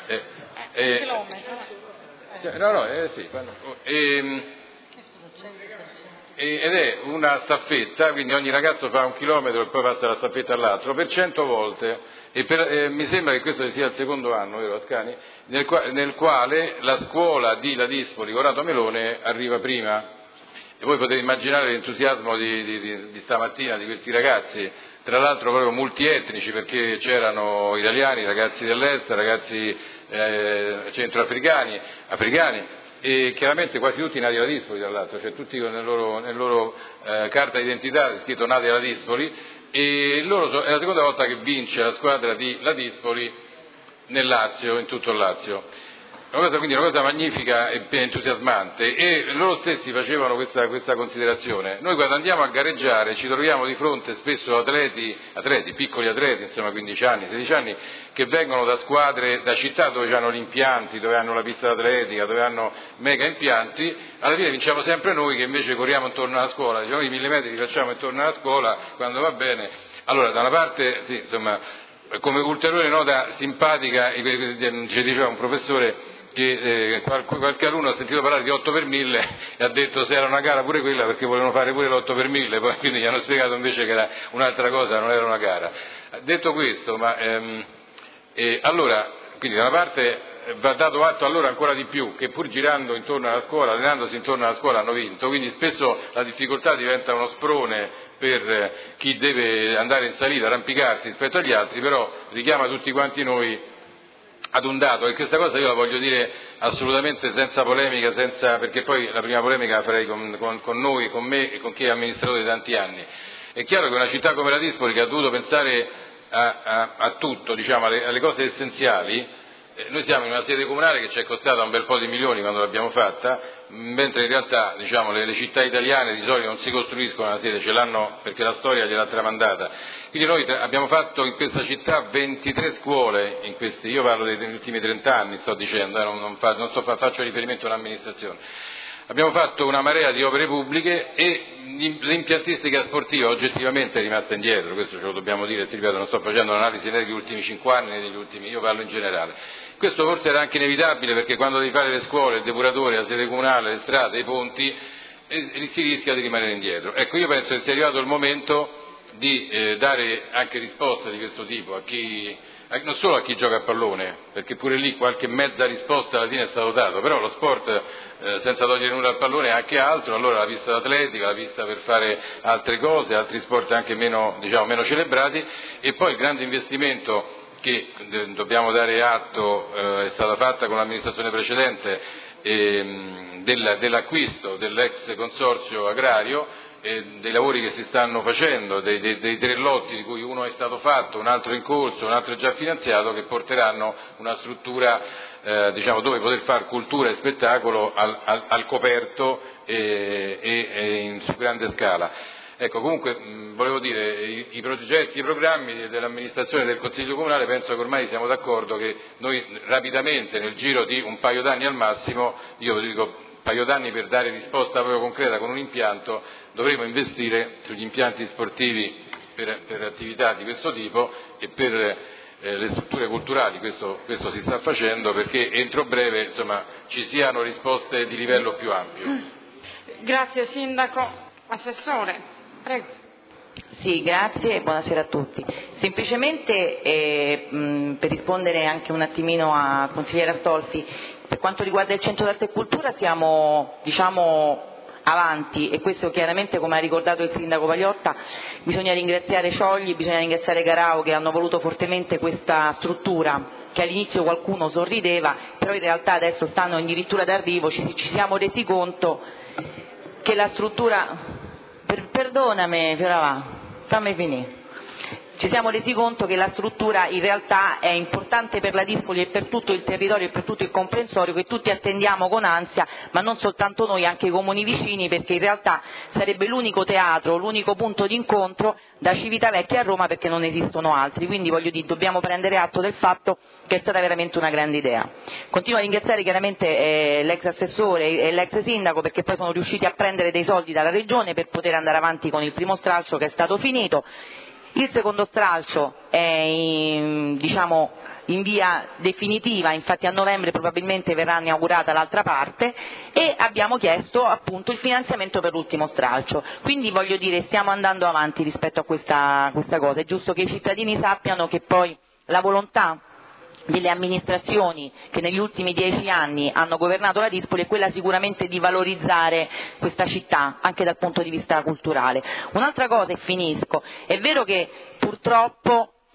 Ed è una staffetta, quindi ogni ragazzo fa 1 chilometro e poi passa la staffetta all'altro per 100 volte, mi sembra che questo sia il secondo anno, vero Ascani? Nel quale la scuola di La Dispoli Corrado Melone arriva prima. E voi potete immaginare l'entusiasmo di stamattina di questi ragazzi, tra l'altro proprio multietnici, perché c'erano italiani, ragazzi dell'est, ragazzi centroafricani, africani, e chiaramente quasi tutti nati alla Dispoli, tra l'altro, cioè tutti nel loro carta d'identità è scritto nati alla Dispoli, e loro è la seconda volta che vince la squadra di Ladispoli nel Lazio, in tutto il Lazio. Quindi una cosa magnifica e entusiasmante, e loro stessi facevano questa considerazione. Noi quando andiamo a gareggiare ci troviamo di fronte spesso atleti, piccoli atleti, insomma 15 anni, 16 anni, che vengono da squadre, da città dove hanno gli impianti, dove hanno la pista atletica, dove hanno mega impianti. Alla fine vinciamo sempre noi che invece corriamo intorno alla scuola, diciamo i 1000 metri li facciamo intorno alla scuola quando va bene. Allora da una parte, sì, insomma, come ulteriore nota simpatica, ci diceva un professore che qualche alunno ha sentito parlare di 8 per 1000 e ha detto se era una gara pure quella, perché volevano fare pure l'8 per 1000, poi quindi gli hanno spiegato invece che era un'altra cosa, non era una gara. Detto questo, allora, quindi da una parte va dato atto allora ancora di più che pur girando intorno alla scuola, allenandosi intorno alla scuola, hanno vinto, quindi spesso la difficoltà diventa uno sprone per chi deve andare in salita, arrampicarsi rispetto agli altri, però richiama tutti quanti noi ad un dato, e questa cosa io la voglio dire assolutamente senza polemica, perché poi la prima polemica la farei con noi, con me e con chi è amministratore di tanti anni. È chiaro che una città come Ladispoli, che ha dovuto pensare a tutto, diciamo, alle cose essenziali, noi siamo in una sede comunale che ci è costata un bel po' di milioni quando l'abbiamo fatta, mentre in realtà, diciamo, le città italiane di solito non si costruiscono una sede, ce l'hanno perché la storia gliel'ha tramandata. Quindi noi abbiamo fatto in questa città 23 scuole, io parlo degli ultimi 30 anni, sto dicendo, faccio riferimento all'amministrazione. Abbiamo fatto una marea di opere pubbliche e l'impiantistica sportiva oggettivamente è rimasta indietro, questo ce lo dobbiamo dire, ti ripeto, non sto facendo un'analisi né degli ultimi 5 anni né degli ultimi, io parlo in generale. Questo forse era anche inevitabile, perché quando devi fare le scuole, il depuratore, la sede comunale, le strade, i ponti, si rischia di rimanere indietro. Ecco, io penso che sia arrivato il momento di dare anche risposte di questo tipo non solo a chi gioca a pallone, perché pure lì qualche mezza risposta alla fine è stato dato, però lo sport, senza togliere nulla al pallone, è anche altro. Allora la pista d'atletica, la pista per fare altre cose, altri sport anche meno celebrati, e poi il grande investimento che dobbiamo dare atto è stata fatta con l'amministrazione precedente dell'acquisto dell'ex consorzio agrario, dei lavori che si stanno facendo, dei 3 lotti di cui uno è stato fatto, un altro in corso, un altro già finanziato, che porteranno una struttura dove poter fare cultura e spettacolo al coperto e su grande scala. Ecco, comunque volevo dire, i progetti e i programmi dell'amministrazione del Consiglio Comunale, penso che ormai siamo d'accordo che noi rapidamente, nel giro di un paio d'anni al massimo, io dico un paio d'anni per dare risposta proprio concreta con un impianto, dovremo investire sugli impianti sportivi per attività di questo tipo e per le strutture culturali, questo si sta facendo, perché entro breve, insomma, ci siano risposte di livello più ampio. Grazie Sindaco. Assessore, prego. Sì, grazie e buonasera a tutti. Semplicemente per rispondere anche un attimino a consigliera Astolfi, per quanto riguarda il Centro d'Arte e Cultura siamo, avanti, e questo chiaramente, come ha ricordato il Sindaco Pagliotta, bisogna ringraziare Ciogli, bisogna ringraziare Garau, che hanno voluto fortemente questa struttura, che all'inizio qualcuno sorrideva, però in realtà adesso stanno addirittura d'arrivo. Ci siamo resi conto che la struttura... Perdonami, fammi finire. Ci siamo resi conto che la struttura in realtà è importante per Ladispoli e per tutto il territorio e per tutto il comprensorio, che tutti attendiamo con ansia, ma non soltanto noi, anche i comuni vicini, perché in realtà sarebbe l'unico teatro, l'unico punto di incontro da Civitavecchia a Roma, perché non esistono altri. Quindi voglio dire, dobbiamo prendere atto del fatto che è stata veramente una grande idea. Continuo a ringraziare chiaramente l'ex assessore e l'ex sindaco, perché poi sono riusciti a prendere dei soldi dalla regione per poter andare avanti con il primo stralcio, che è stato finito. Il secondo stralcio è in via definitiva, infatti a novembre probabilmente verrà inaugurata l'altra parte, e abbiamo chiesto appunto il finanziamento per l'ultimo stralcio. Quindi voglio dire, stiamo andando avanti rispetto a questa cosa. È giusto che i cittadini sappiano che poi la volontà delle amministrazioni che negli ultimi 10 anni hanno governato Ladispoli è quella sicuramente di valorizzare questa città anche dal punto di vista culturale. Un'altra cosa, e finisco, è vero che purtroppo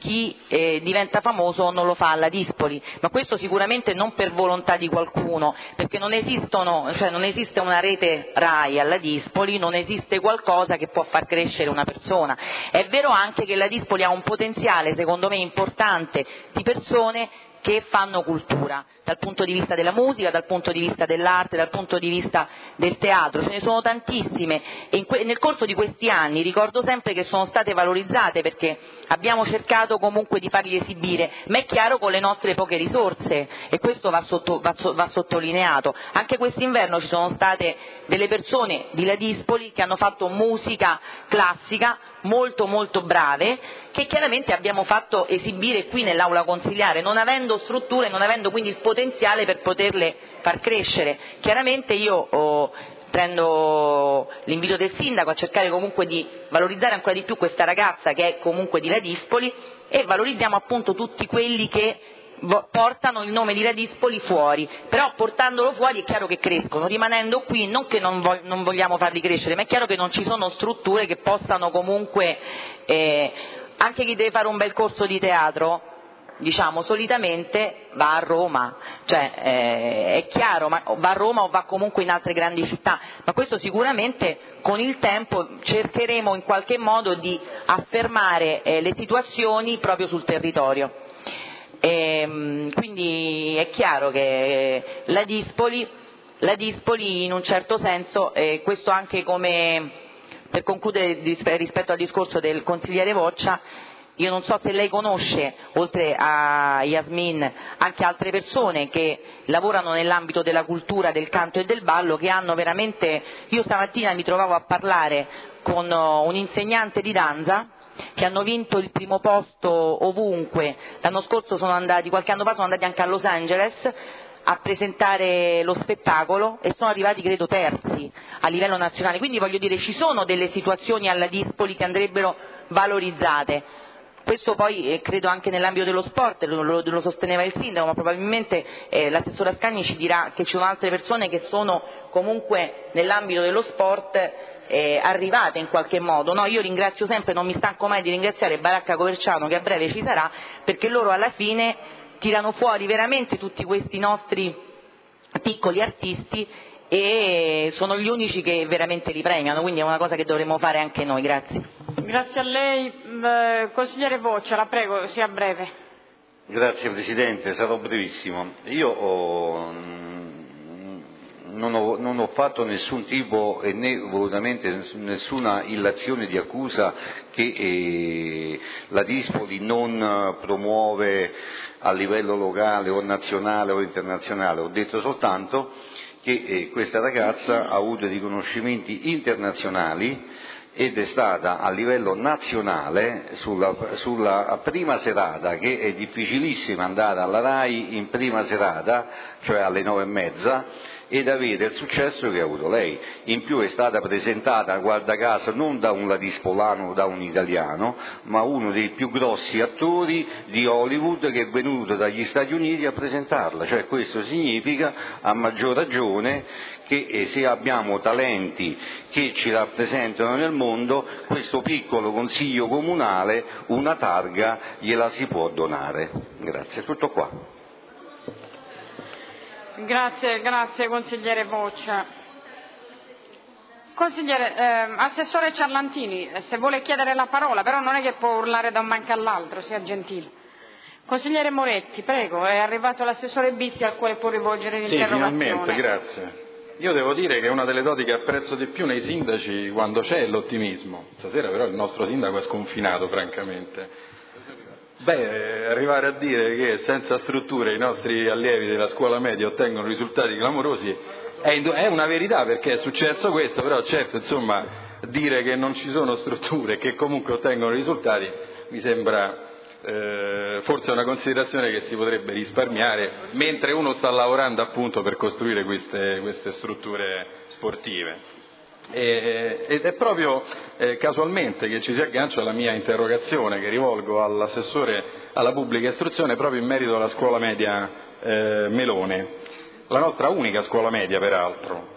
chi diventa famoso non lo fa alla Dispoli, ma questo sicuramente non per volontà di qualcuno, perché non esiste una rete RAI alla Dispoli, non esiste qualcosa che può far crescere una persona. È vero anche che la Dispoli ha un potenziale, secondo me, importante di persone che fanno cultura, dal punto di vista della musica, dal punto di vista dell'arte, dal punto di vista del teatro, ce ne sono tantissime e nel corso di questi anni ricordo sempre che sono state valorizzate perché abbiamo cercato comunque di farli esibire, ma è chiaro con le nostre poche risorse e questo va sottolineato. Anche quest'inverno ci sono state delle persone di La Dispoli che hanno fatto musica classica molto molto brave, che chiaramente abbiamo fatto esibire qui nell'aula consiliare, non avendo strutture, non avendo quindi il potenziale per poterle far crescere. Chiaramente io prendo l'invito del sindaco a cercare comunque di valorizzare ancora di più questa ragazza che è comunque di La Dispoli e valorizziamo appunto tutti quelli che portano il nome di La Dispoli fuori, però portandolo fuori è chiaro che crescono, rimanendo qui non che non vogliamo farli crescere, ma è chiaro che non ci sono strutture che possano comunque, anche chi deve fare un bel corso di teatro, diciamo solitamente va a Roma, cioè è chiaro, ma va a Roma o va comunque in altre grandi città, ma questo sicuramente con il tempo cercheremo in qualche modo di affermare le situazioni proprio sul territorio. Quindi è chiaro che la Dispoli in un certo senso, questo anche come per concludere rispetto al discorso del consigliere Voccia, io non so se lei conosce, oltre a Yasmin, anche altre persone che lavorano nell'ambito della cultura, del canto e del ballo, che hanno veramente, io stamattina mi trovavo a parlare con un insegnante di danza che hanno vinto il primo posto ovunque, l'anno scorso qualche anno fa sono andati anche a Los Angeles a presentare lo spettacolo e sono arrivati credo terzi a livello nazionale, quindi voglio dire ci sono delle situazioni alla Dispoli che andrebbero valorizzate. Questo poi credo anche nell'ambito dello sport, lo sosteneva il sindaco, ma probabilmente l'assessore Ascagni ci dirà che ci sono altre persone che sono comunque nell'ambito dello sport arrivate in qualche modo. No, io ringrazio sempre, non mi stanco mai di ringraziare Baracca Coverciano che a breve ci sarà, perché loro alla fine tirano fuori veramente tutti questi nostri piccoli artisti e sono gli unici che veramente li premiano, quindi è una cosa che dovremmo fare anche noi. Grazie. Grazie a lei. Consigliere Voccia, la prego, sia breve. Grazie Presidente, sarò brevissimo. Io non ho fatto nessun tipo e né volutamente nessuna illazione di accusa che la Dispoli non promuove a livello locale o nazionale o internazionale. Ho detto soltanto che questa ragazza ha avuto riconoscimenti internazionali ed è stata a livello nazionale sulla prima serata, che è difficilissimo andare alla RAI in prima serata, cioè alle 9:30, ed avere il successo che ha avuto lei. In più è stata presentata, guarda caso, non da un ladispolano o da un italiano, ma uno dei più grossi attori di Hollywood che è venuto dagli Stati Uniti a presentarla. Cioè questo significa, a maggior ragione, che se abbiamo talenti che ci rappresentano nel mondo, questo piccolo consiglio comunale una targa gliela si può donare. Grazie, tutto qua. Grazie consigliere Voccia. Consigliere, assessore Ciarlantini, se vuole chiedere la parola, però non è che può urlare da un manca all'altro, sia gentile. Consigliere Moretti, prego, è arrivato l'assessore Bitti al quale può rivolgere l'interrogazione. Sì, finalmente, grazie. Io devo dire che una delle doti che apprezzo di più nei sindaci quando c'è è l'ottimismo. Stasera però il nostro sindaco è sconfinato, francamente. Arrivare a dire che senza strutture i nostri allievi della scuola media ottengono risultati clamorosi è una verità, perché è successo questo, però certo, insomma, dire che non ci sono strutture che comunque ottengono risultati mi sembra forse una considerazione che si potrebbe risparmiare mentre uno sta lavorando appunto per costruire queste strutture sportive. Ed è proprio casualmente che ci si aggancia alla mia interrogazione che rivolgo all'assessore alla pubblica istruzione proprio in merito alla scuola media Melone, la nostra unica scuola media peraltro.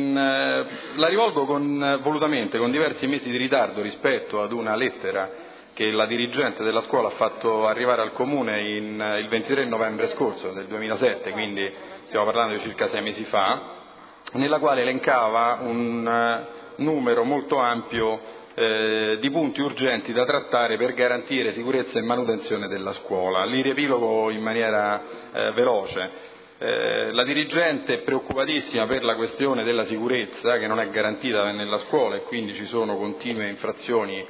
La rivolgo volutamente con diversi mesi di ritardo rispetto ad una lettera che la dirigente della scuola ha fatto arrivare al Comune il 23 novembre scorso del 2007, quindi stiamo parlando di circa 6 mesi fa, nella quale elencava un numero molto ampio di punti urgenti da trattare per garantire sicurezza e manutenzione della scuola. Li riepilogo in maniera veloce. La dirigente è preoccupatissima per la questione della sicurezza, che non è garantita nella scuola, e quindi ci sono continue infrazioni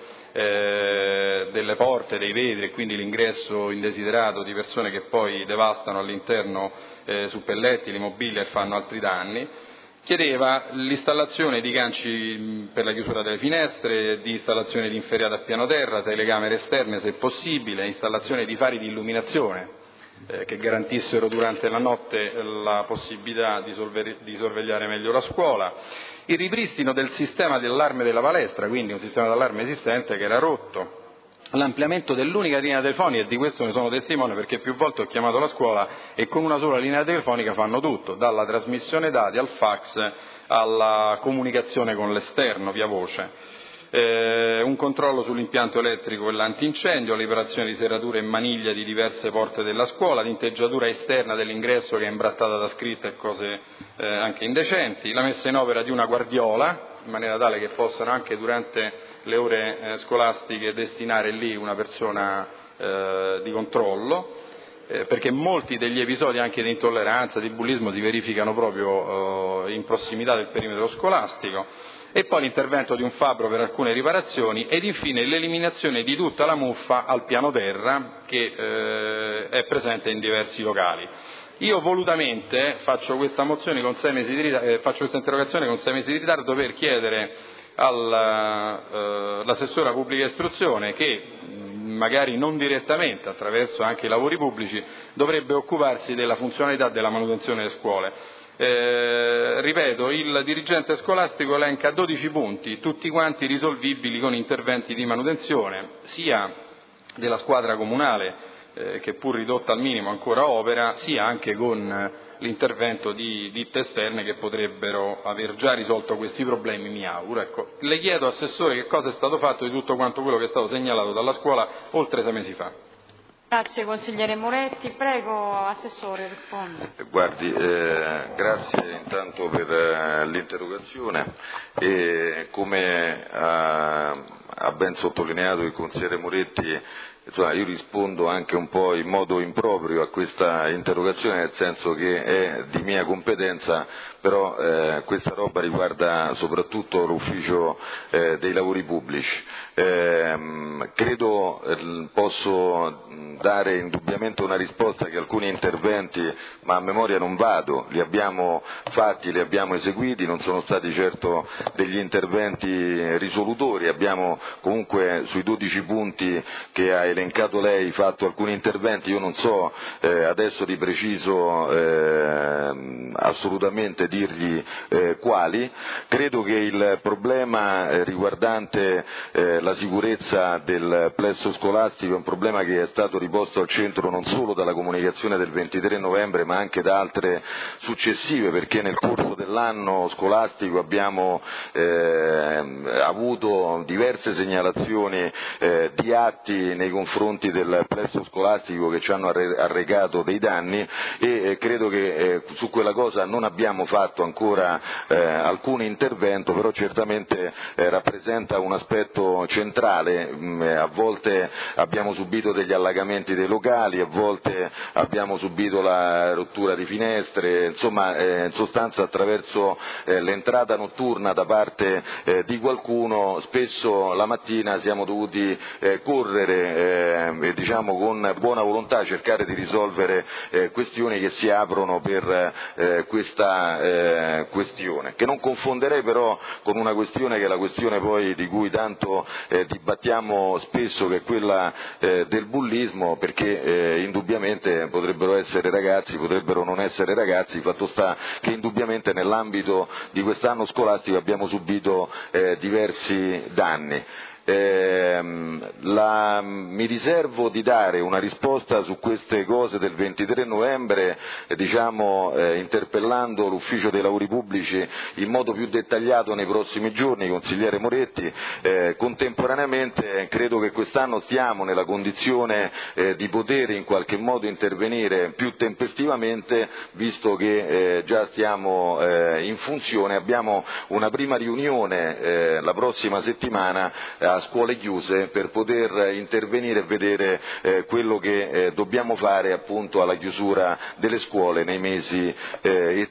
delle porte, dei vetri, e quindi l'ingresso indesiderato di persone che poi devastano all'interno suppellettili, mobili e fanno altri danni. Chiedeva l'installazione di ganci per la chiusura delle finestre, di installazione di inferriate a piano terra, telecamere esterne se possibile, installazione di fari di illuminazione che garantissero durante la notte la possibilità di sorvegliare meglio la scuola, il ripristino del sistema dell'allarme della palestra, quindi un sistema d'allarme esistente che era rotto, l'ampliamento dell'unica linea telefonica, e di questo ne sono testimone perché più volte ho chiamato la scuola e con una sola linea telefonica fanno tutto, dalla trasmissione dati al fax alla comunicazione con l'esterno via voce. Un controllo sull'impianto elettrico e l'antincendio, l'operazione di serrature e maniglia di diverse porte della scuola, l'integgiatura esterna dell'ingresso che è imbrattata da scritte e cose anche indecenti, la messa in opera di una guardiola in maniera tale che possano anche durante le ore scolastiche destinare lì una persona di controllo, perché molti degli episodi anche di intolleranza, di bullismo si verificano proprio in prossimità del perimetro scolastico. E poi l'intervento di un fabbro per alcune riparazioni ed infine l'eliminazione di tutta la muffa al piano terra che è presente in diversi locali. Io volutamente faccio questa interrogazione con 6 mesi di ritardo per chiedere all'assessore alla pubblica istruzione che magari non direttamente, attraverso anche i lavori pubblici, dovrebbe occuparsi della funzionalità della manutenzione delle scuole. Ripeto, il dirigente scolastico elenca 12 punti, tutti quanti risolvibili con interventi di manutenzione, sia della squadra comunale, che pur ridotta al minimo ancora opera, sia anche con l'intervento di ditte esterne che potrebbero aver già risolto questi problemi, mi auguro. Ecco, le chiedo, Assessore, che cosa è stato fatto di tutto quanto quello che è stato segnalato dalla scuola oltre 6 mesi fa. Grazie consigliere Moretti, prego Assessore risponda. Guardi, grazie intanto per l'interrogazione e come ha ben sottolineato il consigliere Moretti, insomma, io rispondo anche un po' in modo improprio a questa interrogazione, nel senso che è di mia competenza, però questa roba riguarda soprattutto l'ufficio dei lavori pubblici. Credo posso dare indubbiamente una risposta che alcuni interventi, ma a memoria non vado, li abbiamo fatti, li abbiamo eseguiti, non sono stati certo degli interventi risolutori, abbiamo comunque sui 12 punti che ha elencato lei fatto alcuni interventi, io non so adesso di preciso assolutamente dirgli quali. Credo che il problema riguardante la sicurezza del plesso scolastico è un problema che è stato riposto al centro non solo dalla comunicazione del 23 novembre ma anche da altre successive, perché nel corso dell'anno scolastico abbiamo avuto diverse segnalazioni di atti nei confronti del plesso scolastico che ci hanno arrecato dei danni e credo che su quella cosa non abbiamo fatto ancora alcun intervento, però certamente rappresenta un aspetto centrale. A volte abbiamo subito degli allagamenti dei locali, a volte abbiamo subito la rottura di finestre, insomma in sostanza attraverso l'entrata notturna da parte di qualcuno spesso la mattina siamo dovuti correre diciamo con buona volontà cercare di risolvere questioni che si aprono per questa questione, che non confonderei però con una questione che è la questione poi di cui tanto dibattiamo spesso, che è quella del bullismo, perché indubbiamente potrebbero essere ragazzi, potrebbero non essere ragazzi, fatto sta che indubbiamente nell'ambito di quest'anno scolastico abbiamo subito diversi danni. Mi riservo di dare una risposta su queste cose del 23 novembre, interpellando l'Ufficio dei Lavori Pubblici in modo più dettagliato nei prossimi giorni, consigliere Moretti. Contemporaneamente credo che quest'anno stiamo nella condizione di poter in qualche modo intervenire più tempestivamente, visto che già stiamo in funzione. Abbiamo una prima riunione la prossima settimana a scuole chiuse per poter intervenire e vedere quello che dobbiamo fare appunto alla chiusura delle scuole nei mesi